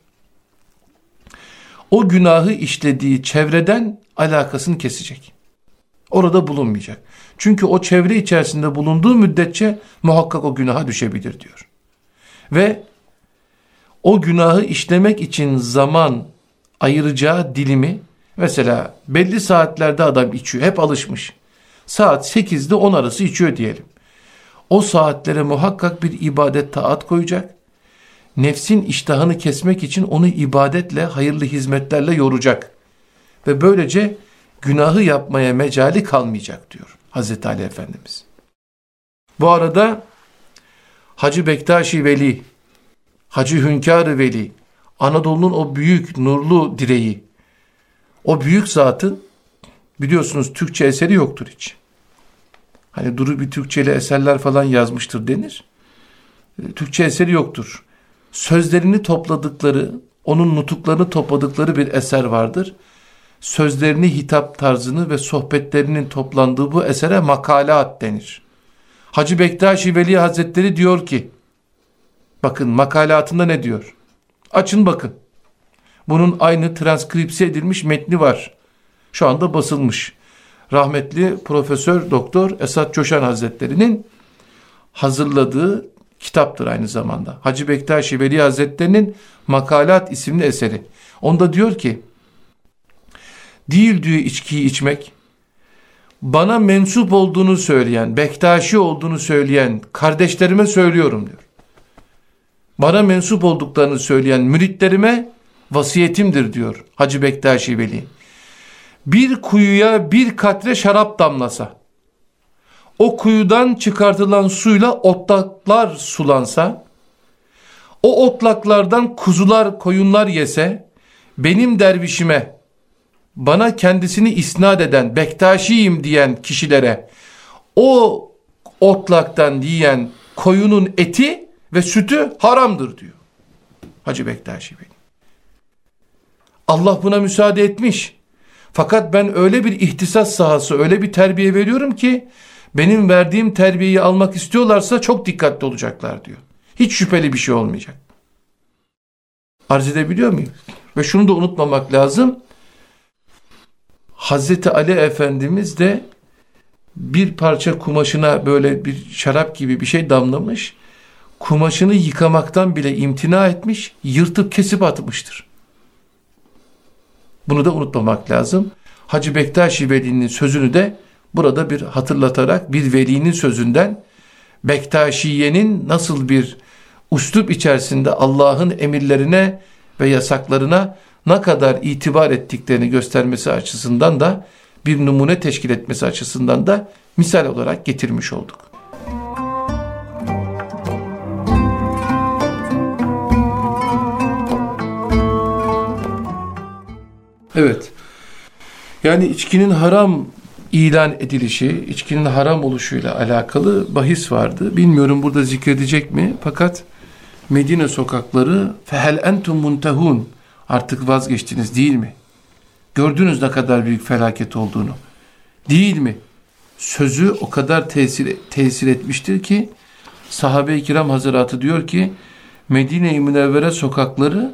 O günahı işlediği çevreden alakasını kesecek. Orada bulunmayacak. Çünkü o çevre içerisinde bulunduğu müddetçe muhakkak o günaha düşebilir diyor. Ve o günahı işlemek için zaman ayıracağı dilimi, mesela belli saatlerde adam içiyor, hep alışmış. Saat sekizde on arası içiyor diyelim. O saatlere muhakkak bir ibadet taat koyacak. Nefsin iştahını kesmek için onu ibadetle, hayırlı hizmetlerle yoracak. Ve böylece günahı yapmaya mecali kalmayacak diyor Hazreti Ali Efendimiz. Bu arada Hacı Bektaşi Veli, Hacı Hünkâr-ı Veli, Anadolu'nun o büyük nurlu direği, o büyük zatın biliyorsunuz Türkçe eseri yoktur hiç. Hani duru bir Türkçeli eserler falan yazmıştır denir. Türkçe eseri yoktur. Sözlerini topladıkları, onun nutuklarını topladıkları bir eser vardır. Sözlerini, hitap tarzını ve sohbetlerinin toplandığı bu esere makalat denir. Hacı Bektaşi Veli Hazretleri diyor ki, bakın makalatında ne diyor? Açın bakın. Bunun aynı transkripsiye edilmiş metni var. Şu anda basılmış. Rahmetli Profesör Doktor Esat Coşan Hazretleri'nin hazırladığı kitaptır aynı zamanda. Hacı Bektaşi Veli Hazretleri'nin Makalat isimli eseri. Onda diyor ki, değil diyor içkiyi içmek, bana mensup olduğunu söyleyen, Bektaşi olduğunu söyleyen kardeşlerime söylüyorum diyor. Bana mensup olduklarını söyleyen müritlerime vasiyetimdir diyor Hacı Bektaşi Veli. Bir kuyuya bir katre şarap damlasa, o kuyudan çıkartılan suyla otlaklar sulansa, o otlaklardan kuzular, koyunlar yese, benim dervişime, bana kendisini isnat eden, Bektaşiyim diyen kişilere, o otlaktan yiyen koyunun eti ve sütü haramdır diyor Hacı Bektaşi Veli. Allah buna müsaade etmiş. Fakat ben öyle bir ihtisas sahası, öyle bir terbiye veriyorum ki, benim verdiğim terbiyeyi almak istiyorlarsa çok dikkatli olacaklar diyor. Hiç şüpheli bir şey olmayacak. Arz edebiliyor muyum? Ve şunu da unutmamak lazım. Hazreti Ali Efendimiz de bir parça kumaşına böyle bir şarap gibi bir şey damlamış. Kumaşını yıkamaktan bile imtina etmiş, yırtıp kesip atmıştır. Bunu da unutmamak lazım. Hacı Bektaşi Veli'nin sözünü de burada bir hatırlatarak, bir velinin sözünden Bektaşiye'nin nasıl bir üslup içerisinde Allah'ın emirlerine ve yasaklarına ne kadar itibar ettiklerini göstermesi açısından da, bir numune teşkil etmesi açısından da misal olarak getirmiş olduk. Evet. Yani içkinin haram ilan edilişi, içkinin haram oluşuyla alakalı bahis vardı. Bilmiyorum burada zikredecek mi? Fakat Medine sokakları fehel entum muntehun, artık vazgeçtiniz değil mi? Gördünüz ne kadar büyük felaket olduğunu. Değil mi? Sözü o kadar tesir, tesir etmiştir ki sahabe-i kiram hazıratı diyor ki Medine-i Münevvere sokakları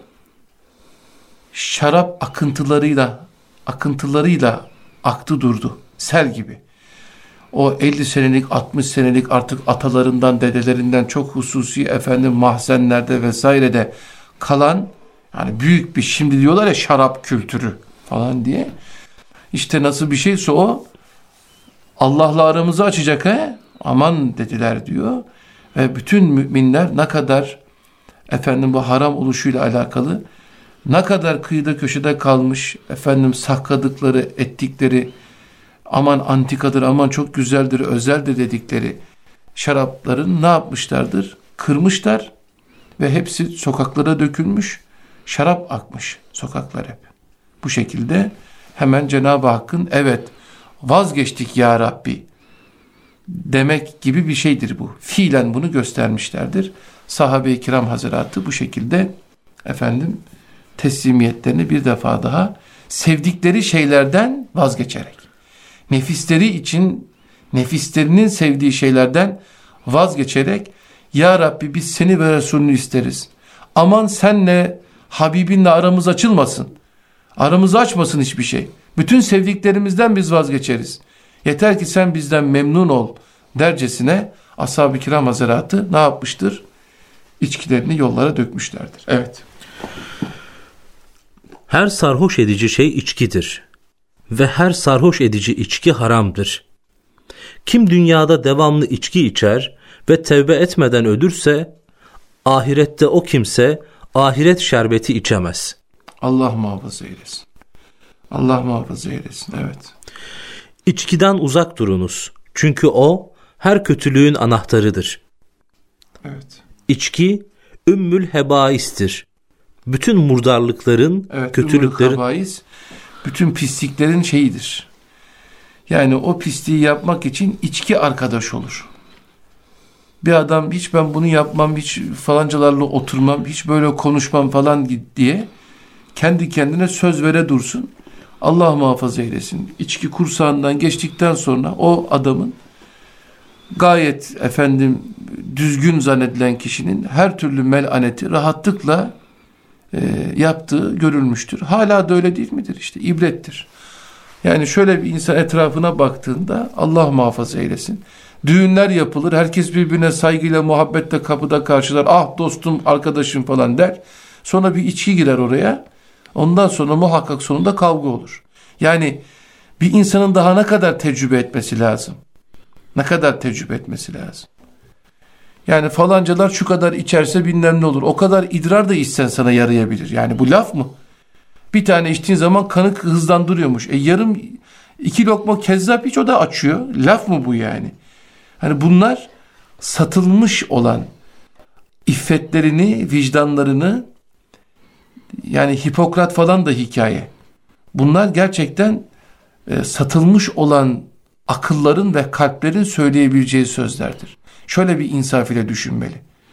şarap akıntılarıyla akıntılarıyla aktı durdu. Sel gibi. O elli senelik, altmış senelik artık atalarından, dedelerinden çok hususi efendim mahzenlerde vesairede kalan, yani büyük bir, şimdi diyorlar ya şarap kültürü falan diye. İşte nasıl bir şeyse o, Allah'la aramızı açacak he? Aman dediler diyor. Ve bütün müminler ne kadar efendim bu haram oluşuyla alakalı ne kadar kıyıda köşede kalmış efendim sakladıkları, ettikleri, aman antikadır, aman çok güzeldir, özeldir dedikleri şarapların ne yapmışlardır? Kırmışlar ve hepsi sokaklara dökülmüş, şarap akmış sokaklar hep. Bu şekilde hemen Cenab-ı Hakk'ın evet vazgeçtik ya Rabbi demek gibi bir şeydir bu. Fiilen bunu göstermişlerdir. Sahabe-i kiram hazretleri bu şekilde efendim teslimiyetlerini bir defa daha sevdikleri şeylerden vazgeçerek, nefisleri için nefislerinin sevdiği şeylerden vazgeçerek ya Rabbi biz seni ve Resulünü isteriz. Aman senle Habibinle aramız açılmasın. Aramızı açmasın hiçbir şey. Bütün sevdiklerimizden biz vazgeçeriz. Yeter ki sen bizden memnun ol dercesine ashab-ı kiram hazretleri ne yapmıştır? İçkilerini yollara dökmüşlerdir. Evet. Her sarhoş edici şey içkidir ve her sarhoş edici içki haramdır. Kim dünyada devamlı içki içer ve tevbe etmeden ölürse, ahirette o kimse ahiret şerbeti içemez. Allah muhafaza eylesin. Allah muhafaza eylesin, evet. İçkiden uzak durunuz. Çünkü o her kötülüğün anahtarıdır. Evet. İçki ümmül hebaistir. Bütün murdarlıkların, evet, kötülüklerin, habais, bütün pisliklerin şeyidir. Yani o pisliği yapmak için içki arkadaş olur. Bir adam hiç ben bunu yapmam, hiç falancalarla oturmam, hiç böyle konuşmam falan diye kendi kendine söz vere dursun. Allah muhafaza eylesin. İçki kursağından geçtikten sonra o adamın gayet efendim düzgün zannedilen kişinin her türlü melaneti rahatlıkla e, yaptığı görülmüştür. Hala da öyle değil midir? İşte ibrettir. Yani şöyle bir insan etrafına baktığında Allah muhafaza eylesin. Düğünler yapılır. Herkes birbirine saygıyla, muhabbetle kapıda karşılar. Ah dostum, arkadaşım falan der. Sonra bir içki girer oraya. Ondan sonra muhakkak sonunda kavga olur. Yani bir insanın daha ne kadar tecrübe etmesi lazım? Ne kadar tecrübe etmesi lazım? Yani falancalar şu kadar içerse bilmem ne olur. O kadar idrar da içsen sana yarayabilir. Yani bu laf mı? Bir tane içtiğin zaman kanı hızlandırıyormuş. E yarım iki lokma kezzap iç, o da açıyor. Laf mı bu yani? Hani bunlar satılmış olan iffetlerini, vicdanlarını, yani Hipokrat falan da hikaye. Bunlar gerçekten e, satılmış olan akılların ve kalplerin söyleyebileceği sözlerdir. Şöyle bir insaf ile düşünmeli.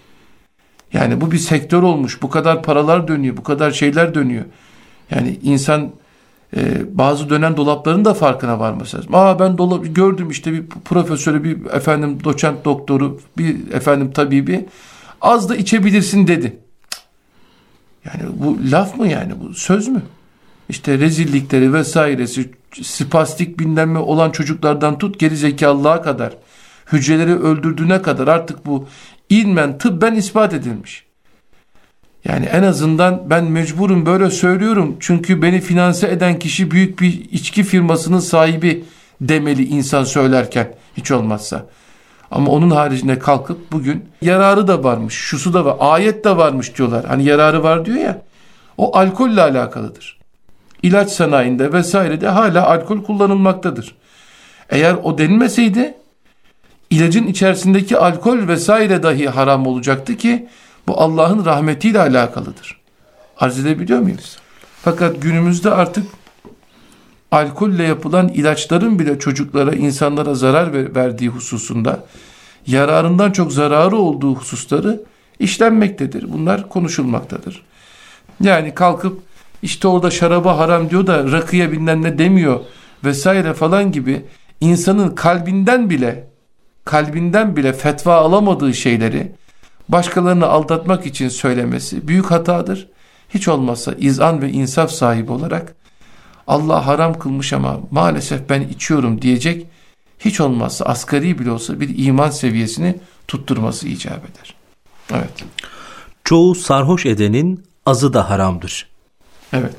Yani bu bir sektör olmuş. Bu kadar paralar dönüyor. Bu kadar şeyler dönüyor. Yani insan e, bazı dönen dolapların da farkına varması lazım. Aa ben dolap gördüm işte bir profesörü, bir efendim doçent doktoru, bir efendim tabibi az da içebilirsin dedi. Yani bu laf mı yani? Bu söz mü? İşte rezillikleri vesairesi, spastik bilmem olan çocuklardan tut geri zekalılığa kadar, hücreleri öldürdüğüne kadar artık bu ilmen, tıbben ispat edilmiş. Yani en azından ben mecburum böyle söylüyorum çünkü beni finanse eden kişi büyük bir içki firmasının sahibi demeli insan söylerken, hiç olmazsa. Ama onun haricinde kalkıp bugün yararı da varmış, şusu da var, ayet de varmış diyorlar. Hani yararı var diyor ya, o alkolle alakalıdır. İlaç sanayinde vesairede hala alkol kullanılmaktadır. Eğer o denilmeseydi ilacın içerisindeki alkol vesaire dahi haram olacaktı ki bu Allah'ın rahmetiyle alakalıdır. Arz edebiliyor muyuz? Fakat günümüzde artık alkolle yapılan ilaçların bile çocuklara, insanlara zarar verdiği hususunda yararından çok zararı olduğu hususları işlenmektedir. Bunlar konuşulmaktadır. Yani kalkıp işte orada şaraba haram diyor da rakıya bilmem ne demiyor vesaire falan gibi insanın kalbinden bile kalbinden bile fetva alamadığı şeyleri başkalarını aldatmak için söylemesi büyük hatadır. Hiç olmazsa izan ve insaf sahibi olarak Allah haram kılmış ama maalesef ben içiyorum diyecek, hiç olmazsa asgari bile olsa bir iman seviyesini tutturması icap eder. Evet. Çoğu sarhoş edenin azı da haramdır. Evet.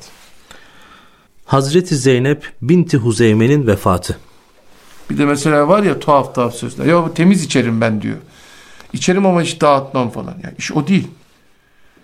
Hazreti Zeynep binti Huzeyme'nin vefatı. Bir de mesela var ya tuhaf tuhaf sözler. Ya temiz içerim ben diyor. İçerim ama hiç dağıtmam falan. Yani iş o değil.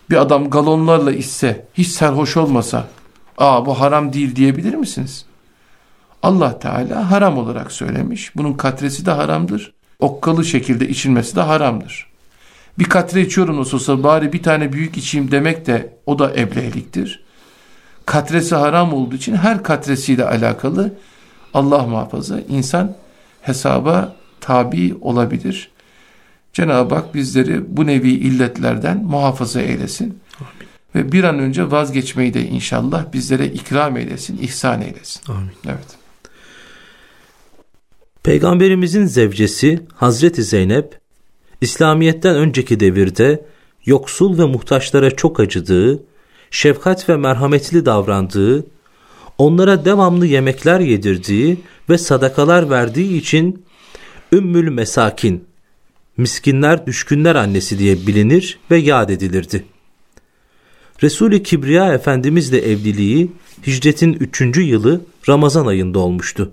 bir adam galonlarla içse, hiç sarhoş olmasa, aa bu haram değil diyebilir misiniz? Allah Teala haram olarak söylemiş. Bunun katresi de haramdır. Okkalı şekilde içilmesi de haramdır. Bir katre içiyorum nasılsa, bari bir tane büyük içeyim demek de o da eblehliktir. Katresi haram olduğu için her katresiyle alakalı Allah muhafaza insan hesaba tabi olabilir. Cenab-ı Hak bizleri bu nevi illetlerden muhafaza eylesin. Amin. Ve bir an önce vazgeçmeyi de inşallah bizlere ikram eylesin, ihsan eylesin. Amin. Evet. Peygamberimizin zevcesi Hazreti Zeynep, İslamiyet'ten önceki devirde yoksul ve muhtaçlara çok acıdığı, şefkat ve merhametli davrandığı, onlara devamlı yemekler yedirdiği ve sadakalar verdiği için Ümmül Mesakin, miskinler düşkünler annesi diye bilinir ve yad edilirdi. Resul-i Kibriya Efendimizle evliliği hicretin üçüncü yılı Ramazan ayında olmuştu.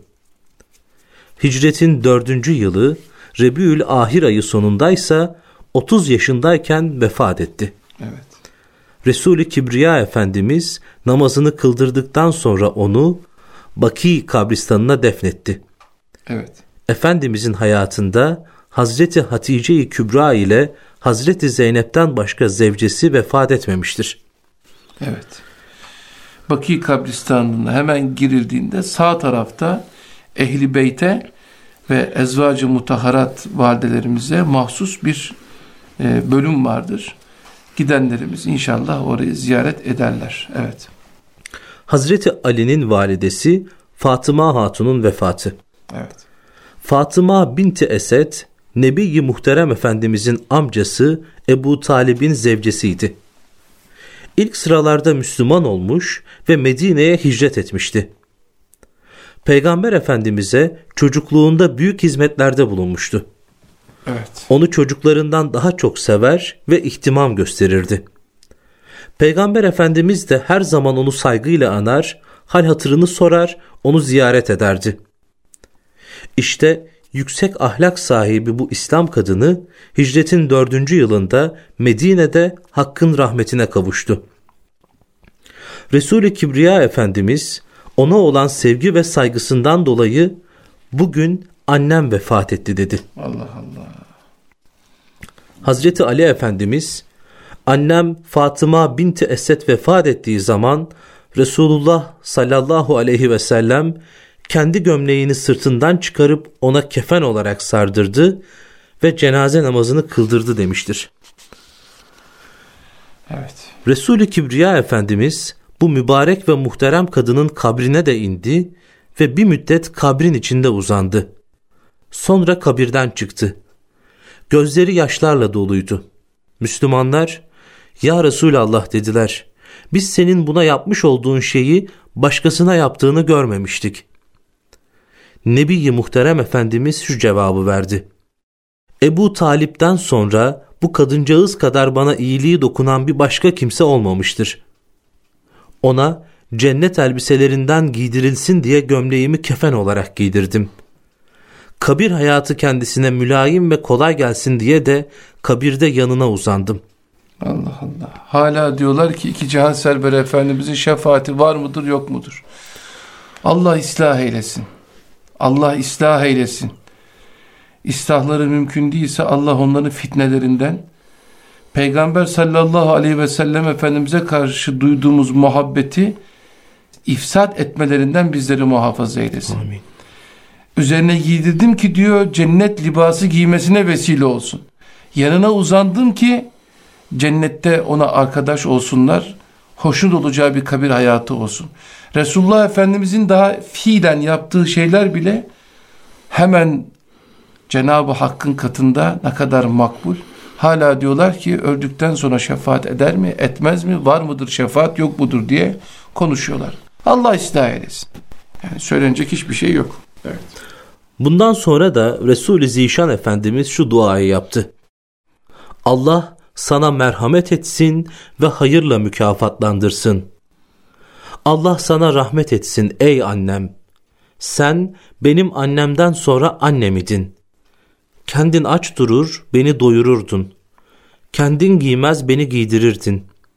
Hicretin dördüncü yılı Rebiül Ahir ayı sonundaysa otuz yaşındayken vefat etti. Evet. Resul-i Kibriya Efendimiz namazını kıldırdıktan sonra onu Baki kabristanına defnetti. Evet. Efendimizin hayatında Hazreti Hatice-i Kübra ile Hazreti Zeynep'ten başka zevcesi vefat etmemiştir. Evet. Baki kabristanına hemen girildiğinde sağ tarafta Ehl-i Beyt'e ve Ezvacı Mutahharat validelerimize mahsus bir e, bölüm vardır. Gidenlerimiz inşallah orayı ziyaret ederler. Evet. Hazreti Ali'nin validesi Fatıma Hatun'un vefatı. Evet. Fatıma binti Esed, Nebi-i Muhterem Efendimizin amcası Ebu Talib'in zevcesiydi. İlk sıralarda Müslüman olmuş ve Medine'ye hicret etmişti. Peygamber Efendimiz'e çocukluğunda büyük hizmetlerde bulunmuştu. Evet. Onu çocuklarından daha çok sever ve ihtimam gösterirdi. Peygamber Efendimiz de her zaman onu saygıyla anar, hal hatırını sorar, onu ziyaret ederdi. İşte yüksek ahlak sahibi bu İslam kadını hicretin dördüncü yılında Medine'de Hakk'ın rahmetine kavuştu. Resul-i Kibriya Efendimiz ona olan sevgi ve saygısından dolayı bugün annem vefat etti dedi. Allah Allah. Hazreti Ali Efendimiz, annem Fatıma binti Esed vefat ettiği zaman Resulullah sallallahu aleyhi ve sellem kendi gömleğini sırtından çıkarıp ona kefen olarak sardırdı ve cenaze namazını kıldırdı demiştir. Evet. Resul-i Kibriya Efendimiz bu mübarek ve muhterem kadının kabrine de indi ve bir müddet kabrin içinde uzandı. Sonra kabirden çıktı. Gözleri yaşlarla doluydu. Müslümanlar, "Ya Resulallah," dediler, "biz senin buna yapmış olduğun şeyi başkasına yaptığını görmemiştik." Nebi-i Muhterem Efendimiz şu cevabı verdi: "Ebu Talip'ten sonra bu kadıncağız kadar bana iyiliği dokunan bir başka kimse olmamıştır. Ona cennet elbiselerinden giydirilsin diye gömleğimi kefen olarak giydirdim. Kabir hayatı kendisine mülayim ve kolay gelsin diye de kabirde yanına uzandım." Allah Allah. Hala diyorlar ki iki cihan serveri Efendimizin şefaati var mıdır yok mudur? Allah ıslah eylesin. Allah ıslah eylesin. İslahları mümkün değilse Allah onların fitnelerinden, Peygamber sallallahu aleyhi ve sellem Efendimiz'e karşı duyduğumuz muhabbeti ifsad etmelerinden bizleri muhafaza eylesin. Amin. Üzerine giydirdim ki diyor cennet libası giymesine vesile olsun. Yanına uzandım ki cennette ona arkadaş olsunlar, hoşnut olacağı bir kabir hayatı olsun. Resulullah Efendimizin daha fiilen yaptığı şeyler bile hemen Cenab-ı Hakk'ın katında ne kadar makbul. Hala diyorlar ki öldükten sonra şefaat eder mi, etmez mi, var mıdır şefaat, yok mudur diye konuşuyorlar. Allah ıslah eylesin. Yani söylenecek hiçbir şey yok. Evet. Bundan sonra da Resul-i Zişan Efendimiz şu duayı yaptı: "Allah sana merhamet etsin ve hayırla mükafatlandırsın. Allah sana rahmet etsin ey annem. Sen benim annemden sonra annem idin. Kendin aç durur, beni doyururdun. Kendin giymez, beni giydirirdin.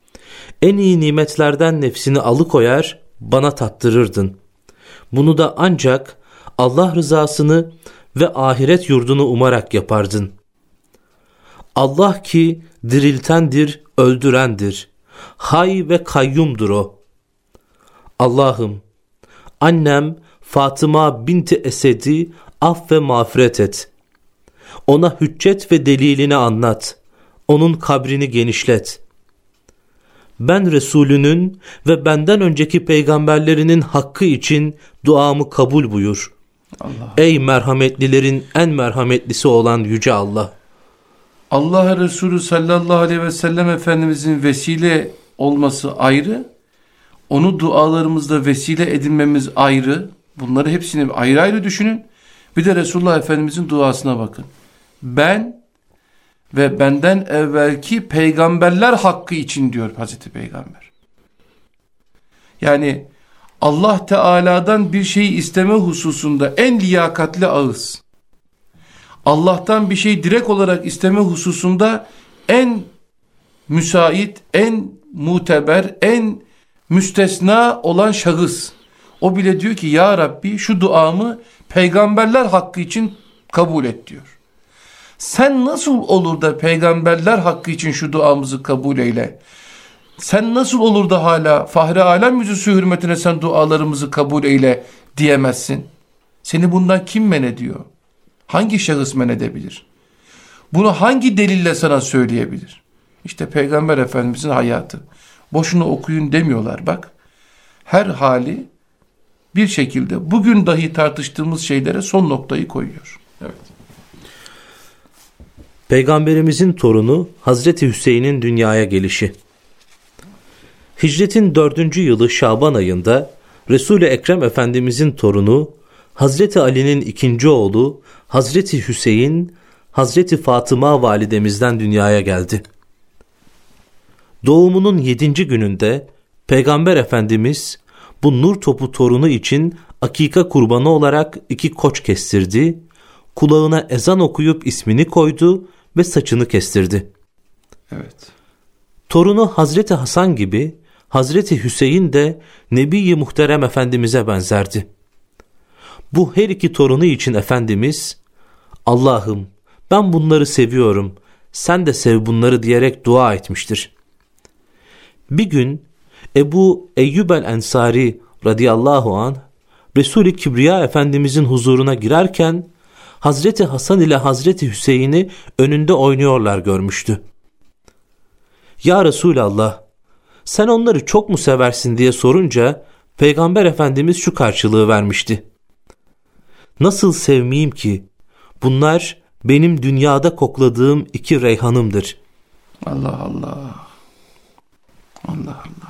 en iyi nimetlerden nefsini alıkoyar, bana tattırırdın. Bunu da ancak Allah rızasını ve ahiret yurdunu umarak yapardın. Allah ki diriltendir, öldürendir. Hay ve kayyumdur o. Allah'ım, annem Fatıma binti Esed'i af ve mağfiret et. Ona hüccet ve delilini anlat. Onun kabrini genişlet. Ben Resulünün ve benden önceki peygamberlerinin hakkı için duamı kabul buyur. Allah. Ey merhametlilerin en merhametlisi olan Yüce Allah. Allah Resulü sallallahu aleyhi ve sellem Efendimizin vesile olması ayrı, onu dualarımızda vesile edinmemiz ayrı. Bunları hepsini ayrı ayrı düşünün. Bir de Resulullah Efendimizin duasına bakın. Ben ve benden evvelki peygamberler hakkı için diyor Hazreti Peygamber. Yani Allah Teala'dan bir şeyi isteme hususunda en liyakatli ağız, Allah'tan bir şey direkt olarak isteme hususunda en müsait, en muteber, en müstesna olan şahıs. O bile diyor ki ya Rabbi şu duamı peygamberler hakkı için kabul et diyor. Sen nasıl olur da peygamberler hakkı için şu duamızı kabul eyle? Sen nasıl olur da hala Fahri Alem yüzüsü hürmetine sen dualarımızı kabul eyle diyemezsin? Seni bundan kim men ediyor? Hangi şahıs men edebilir? Bunu hangi delille sana söyleyebilir? İşte Peygamber Efendimizin hayatı. Boşuna okuyun demiyorlar bak. Her hali bir şekilde bugün dahi tartıştığımız şeylere son noktayı koyuyor. Evet. Peygamberimizin torunu Hazreti Hüseyin'in dünyaya gelişi. Hicretin dördüncü yılı Şaban ayında Resul-i Ekrem Efendimizin torunu Hazreti Ali'nin ikinci oğlu Hazreti Hüseyin, Hazreti Fatıma validemizden dünyaya geldi. Doğumunun yedinci gününde Peygamber Efendimiz bu nur topu torunu için akika kurbanı olarak iki koç kestirdi, kulağına ezan okuyup ismini koydu ve saçını kestirdi. Evet. Torunu Hazreti Hasan gibi Hazreti Hüseyin de Nebi-i Muhterem Efendimiz'e benzerdi. Bu her iki torunu için Efendimiz, Allah'ım ben bunları seviyorum, sen de sev bunları diyerek dua etmiştir. Bir gün Ebu Eyyub el-Ensari radıyallahu anh Resul-i Kibriya Efendimizin huzuruna girerken Hazreti Hasan ile Hazreti Hüseyin'i önünde oynuyorlar görmüştü. Ya Resulallah, sen onları çok mu seversin diye sorunca Peygamber Efendimiz şu karşılığı vermişti. Nasıl sevmeyeyim ki? Bunlar benim dünyada kokladığım iki reyhanımdır. Allah Allah. Allah Allah.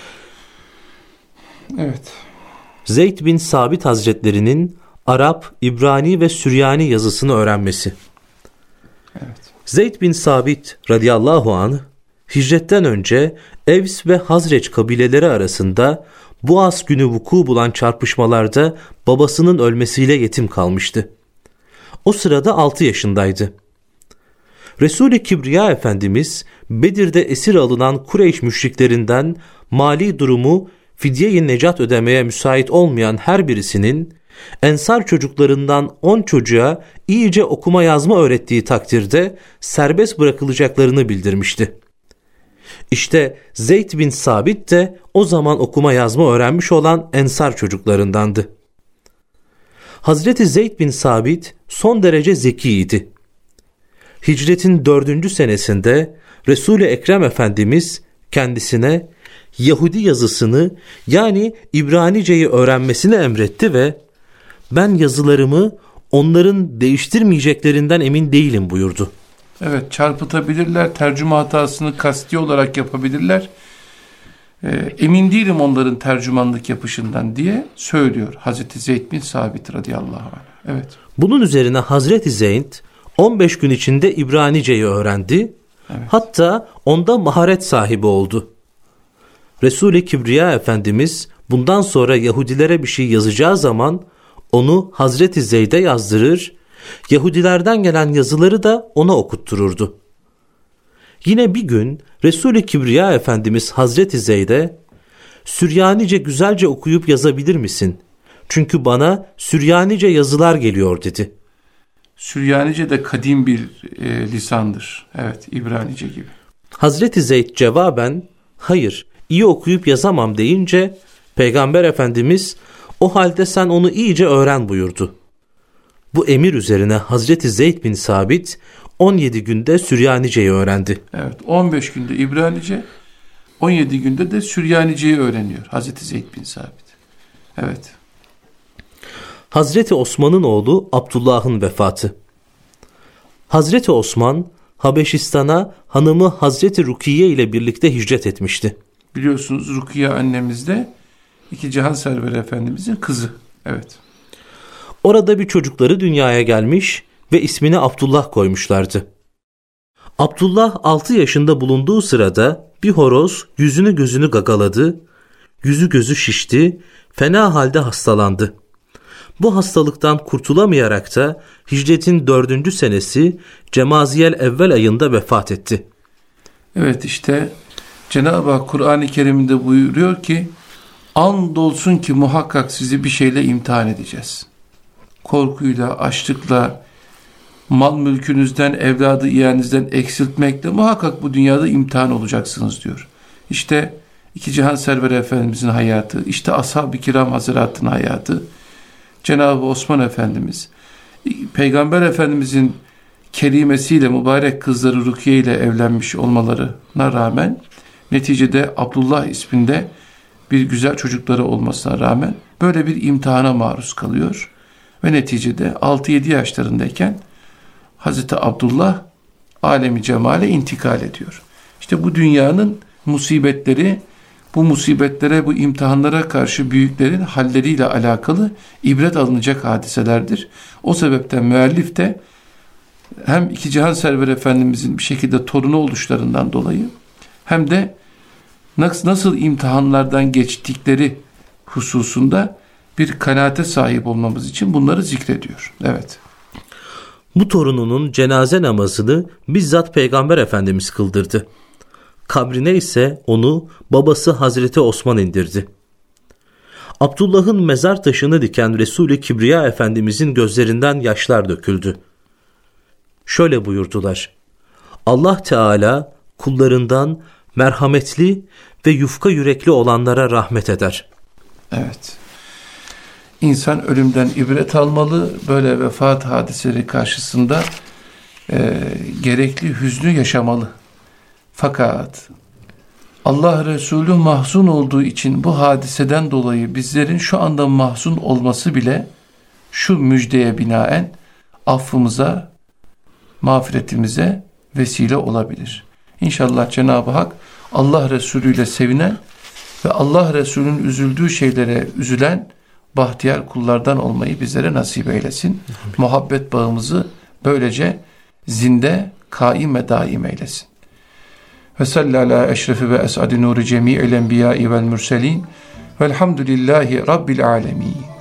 Evet. Zeyd bin Sabit Hazretlerinin Arap, İbrani ve Süryani yazısını öğrenmesi. Evet. Zeyd bin Sabit radıyallahu anh hicretten önce Evs ve Hazreç kabileleri arasında Boğaz günü vuku bulan çarpışmalarda babasının ölmesiyle yetim kalmıştı. O sırada altı yaşındaydı. Resul-i Kibriya Efendimiz Bedir'de esir alınan Kureyş müşriklerinden mali durumu fidye-i necat ödemeye müsait olmayan her birisinin Ensar çocuklarından on çocuğa iyice okuma yazma öğrettiği takdirde serbest bırakılacaklarını bildirmişti. İşte Zeyd bin Sabit de o zaman okuma yazma öğrenmiş olan Ensar çocuklarındandı. Hazreti Zeyd bin Sabit son derece zekiydi. Hicretin dördüncü senesinde Resul-i Ekrem Efendimiz kendisine Yahudi yazısını yani İbranice'yi öğrenmesini emretti ve ben yazılarımı onların değiştirmeyeceklerinden emin değilim buyurdu. Evet, çarpıtabilirler, tercüme hatasını kasti olarak yapabilirler. Ee, emin değilim onların tercümanlık yapışından diye söylüyor Hazreti Zeyd bin Sabit radıyallahu anh. Evet. Bunun üzerine Hazreti Zeyd on beş gün içinde İbranice'yi öğrendi. Evet. Hatta onda maharet sahibi oldu. Resul-i Kibriya Efendimiz bundan sonra Yahudilere bir şey yazacağı zaman onu Hazreti Zeyd'e yazdırır, Yahudilerden gelen yazıları da ona okuttururdu. Yine bir gün Resul-i Kibriya Efendimiz Hazreti Zeyd'e Süryanice güzelce okuyup yazabilir misin? Çünkü bana Süryanice yazılar geliyor dedi. Süryanice de kadim bir e, lisandır. Evet, İbranice gibi. Hazreti Zeyd cevaben hayır iyi okuyup yazamam deyince Peygamber Efendimiz o halde sen onu iyice öğren buyurdu. Bu emir üzerine Hazreti Zeyd bin Sabit on yedi günde Süryanice'yi öğrendi. Evet, on beş günde İbranice, on yedi günde de Süryanice'yi öğreniyor Hazreti Zeyd bin Sabit. Evet. Hazreti Osman'ın oğlu Abdullah'ın vefatı. Hazreti Osman Habeşistan'a hanımı Hazreti Rukiye ile birlikte hicret etmişti. Biliyorsunuz Rukiye annemiz de iki Cihan Serveri Efendimizin kızı. Evet. Orada bir çocukları dünyaya gelmiş ve ismini Abdullah koymuşlardı. Abdullah altı yaşında bulunduğu sırada bir horoz yüzünü gözünü gagaladı, yüzü gözü şişti, fena halde hastalandı. Bu hastalıktan kurtulamayarak da hicretin dördüncü senesi Cemaziyel evvel ayında vefat etti. Evet, işte Cenab-ı Hak Kur'an-ı Kerim'de buyuruyor ki andolsun ki muhakkak sizi bir şeyle imtihan edeceğiz. Korkuyla, açlıkla, mal mülkünüzden, evladı iyanizden eksiltmekle muhakkak bu dünyada imtihan olacaksınız diyor. İşte iki Cihan Serveri Efendimizin hayatı, işte Ashab-ı Kiram Hazretleri'nin hayatı, Cenab-ı Osman Efendimiz, Peygamber Efendimizin kerimesiyle mübarek kızları Rukiye ile evlenmiş olmalarına rağmen neticede Abdullah isminde bir güzel çocukları olmasına rağmen böyle bir imtihana maruz kalıyor ve neticede altı yedi yaşlarındayken Hazreti Abdullah alemi cemale intikal ediyor. İşte bu dünyanın musibetleri, bu musibetlere, bu imtihanlara karşı büyüklerin halleriyle alakalı ibret alınacak hadiselerdir. O sebepten müellif de hem iki Cihan Serveri Efendimizin bir şekilde torunu oluşlarından dolayı hem de nasıl imtihanlardan geçtikleri hususunda bir kanaate sahip olmamız için bunları zikrediyor. Evet. Bu torununun cenaze namazını bizzat Peygamber Efendimiz kıldırdı. Kabrine ise onu babası Hazreti Osman indirdi. Abdullah'ın mezar taşını diken Resul-i Kibriya Efendimizin gözlerinden yaşlar döküldü. Şöyle buyurdular: Allah Teala kullarından merhametli ve yufka yürekli olanlara rahmet eder. Evet. İnsan ölümden ibret almalı, böyle vefat hadiseleri karşısında e, gerekli hüznü yaşamalı. Fakat Allah Resulü mahzun olduğu için bu hadiseden dolayı bizlerin şu anda mahzun olması bile şu müjdeye binaen affımıza, mağfiretimize vesile olabilir. İnşallah Cenab-ı Hak Allah Resulü ile sevinen ve Allah Resulü'nün üzüldüğü şeylere üzülen bahtiyar kullardan olmayı bizlere nasip eylesin. Muhabbet bağımızı böylece zinde, kaim ve daim eylesin. Ve sallallahu eşrefi ve es'adi nuri cemi'il enbiya'i vel mürselin velhamdülillahi rabbil alemin.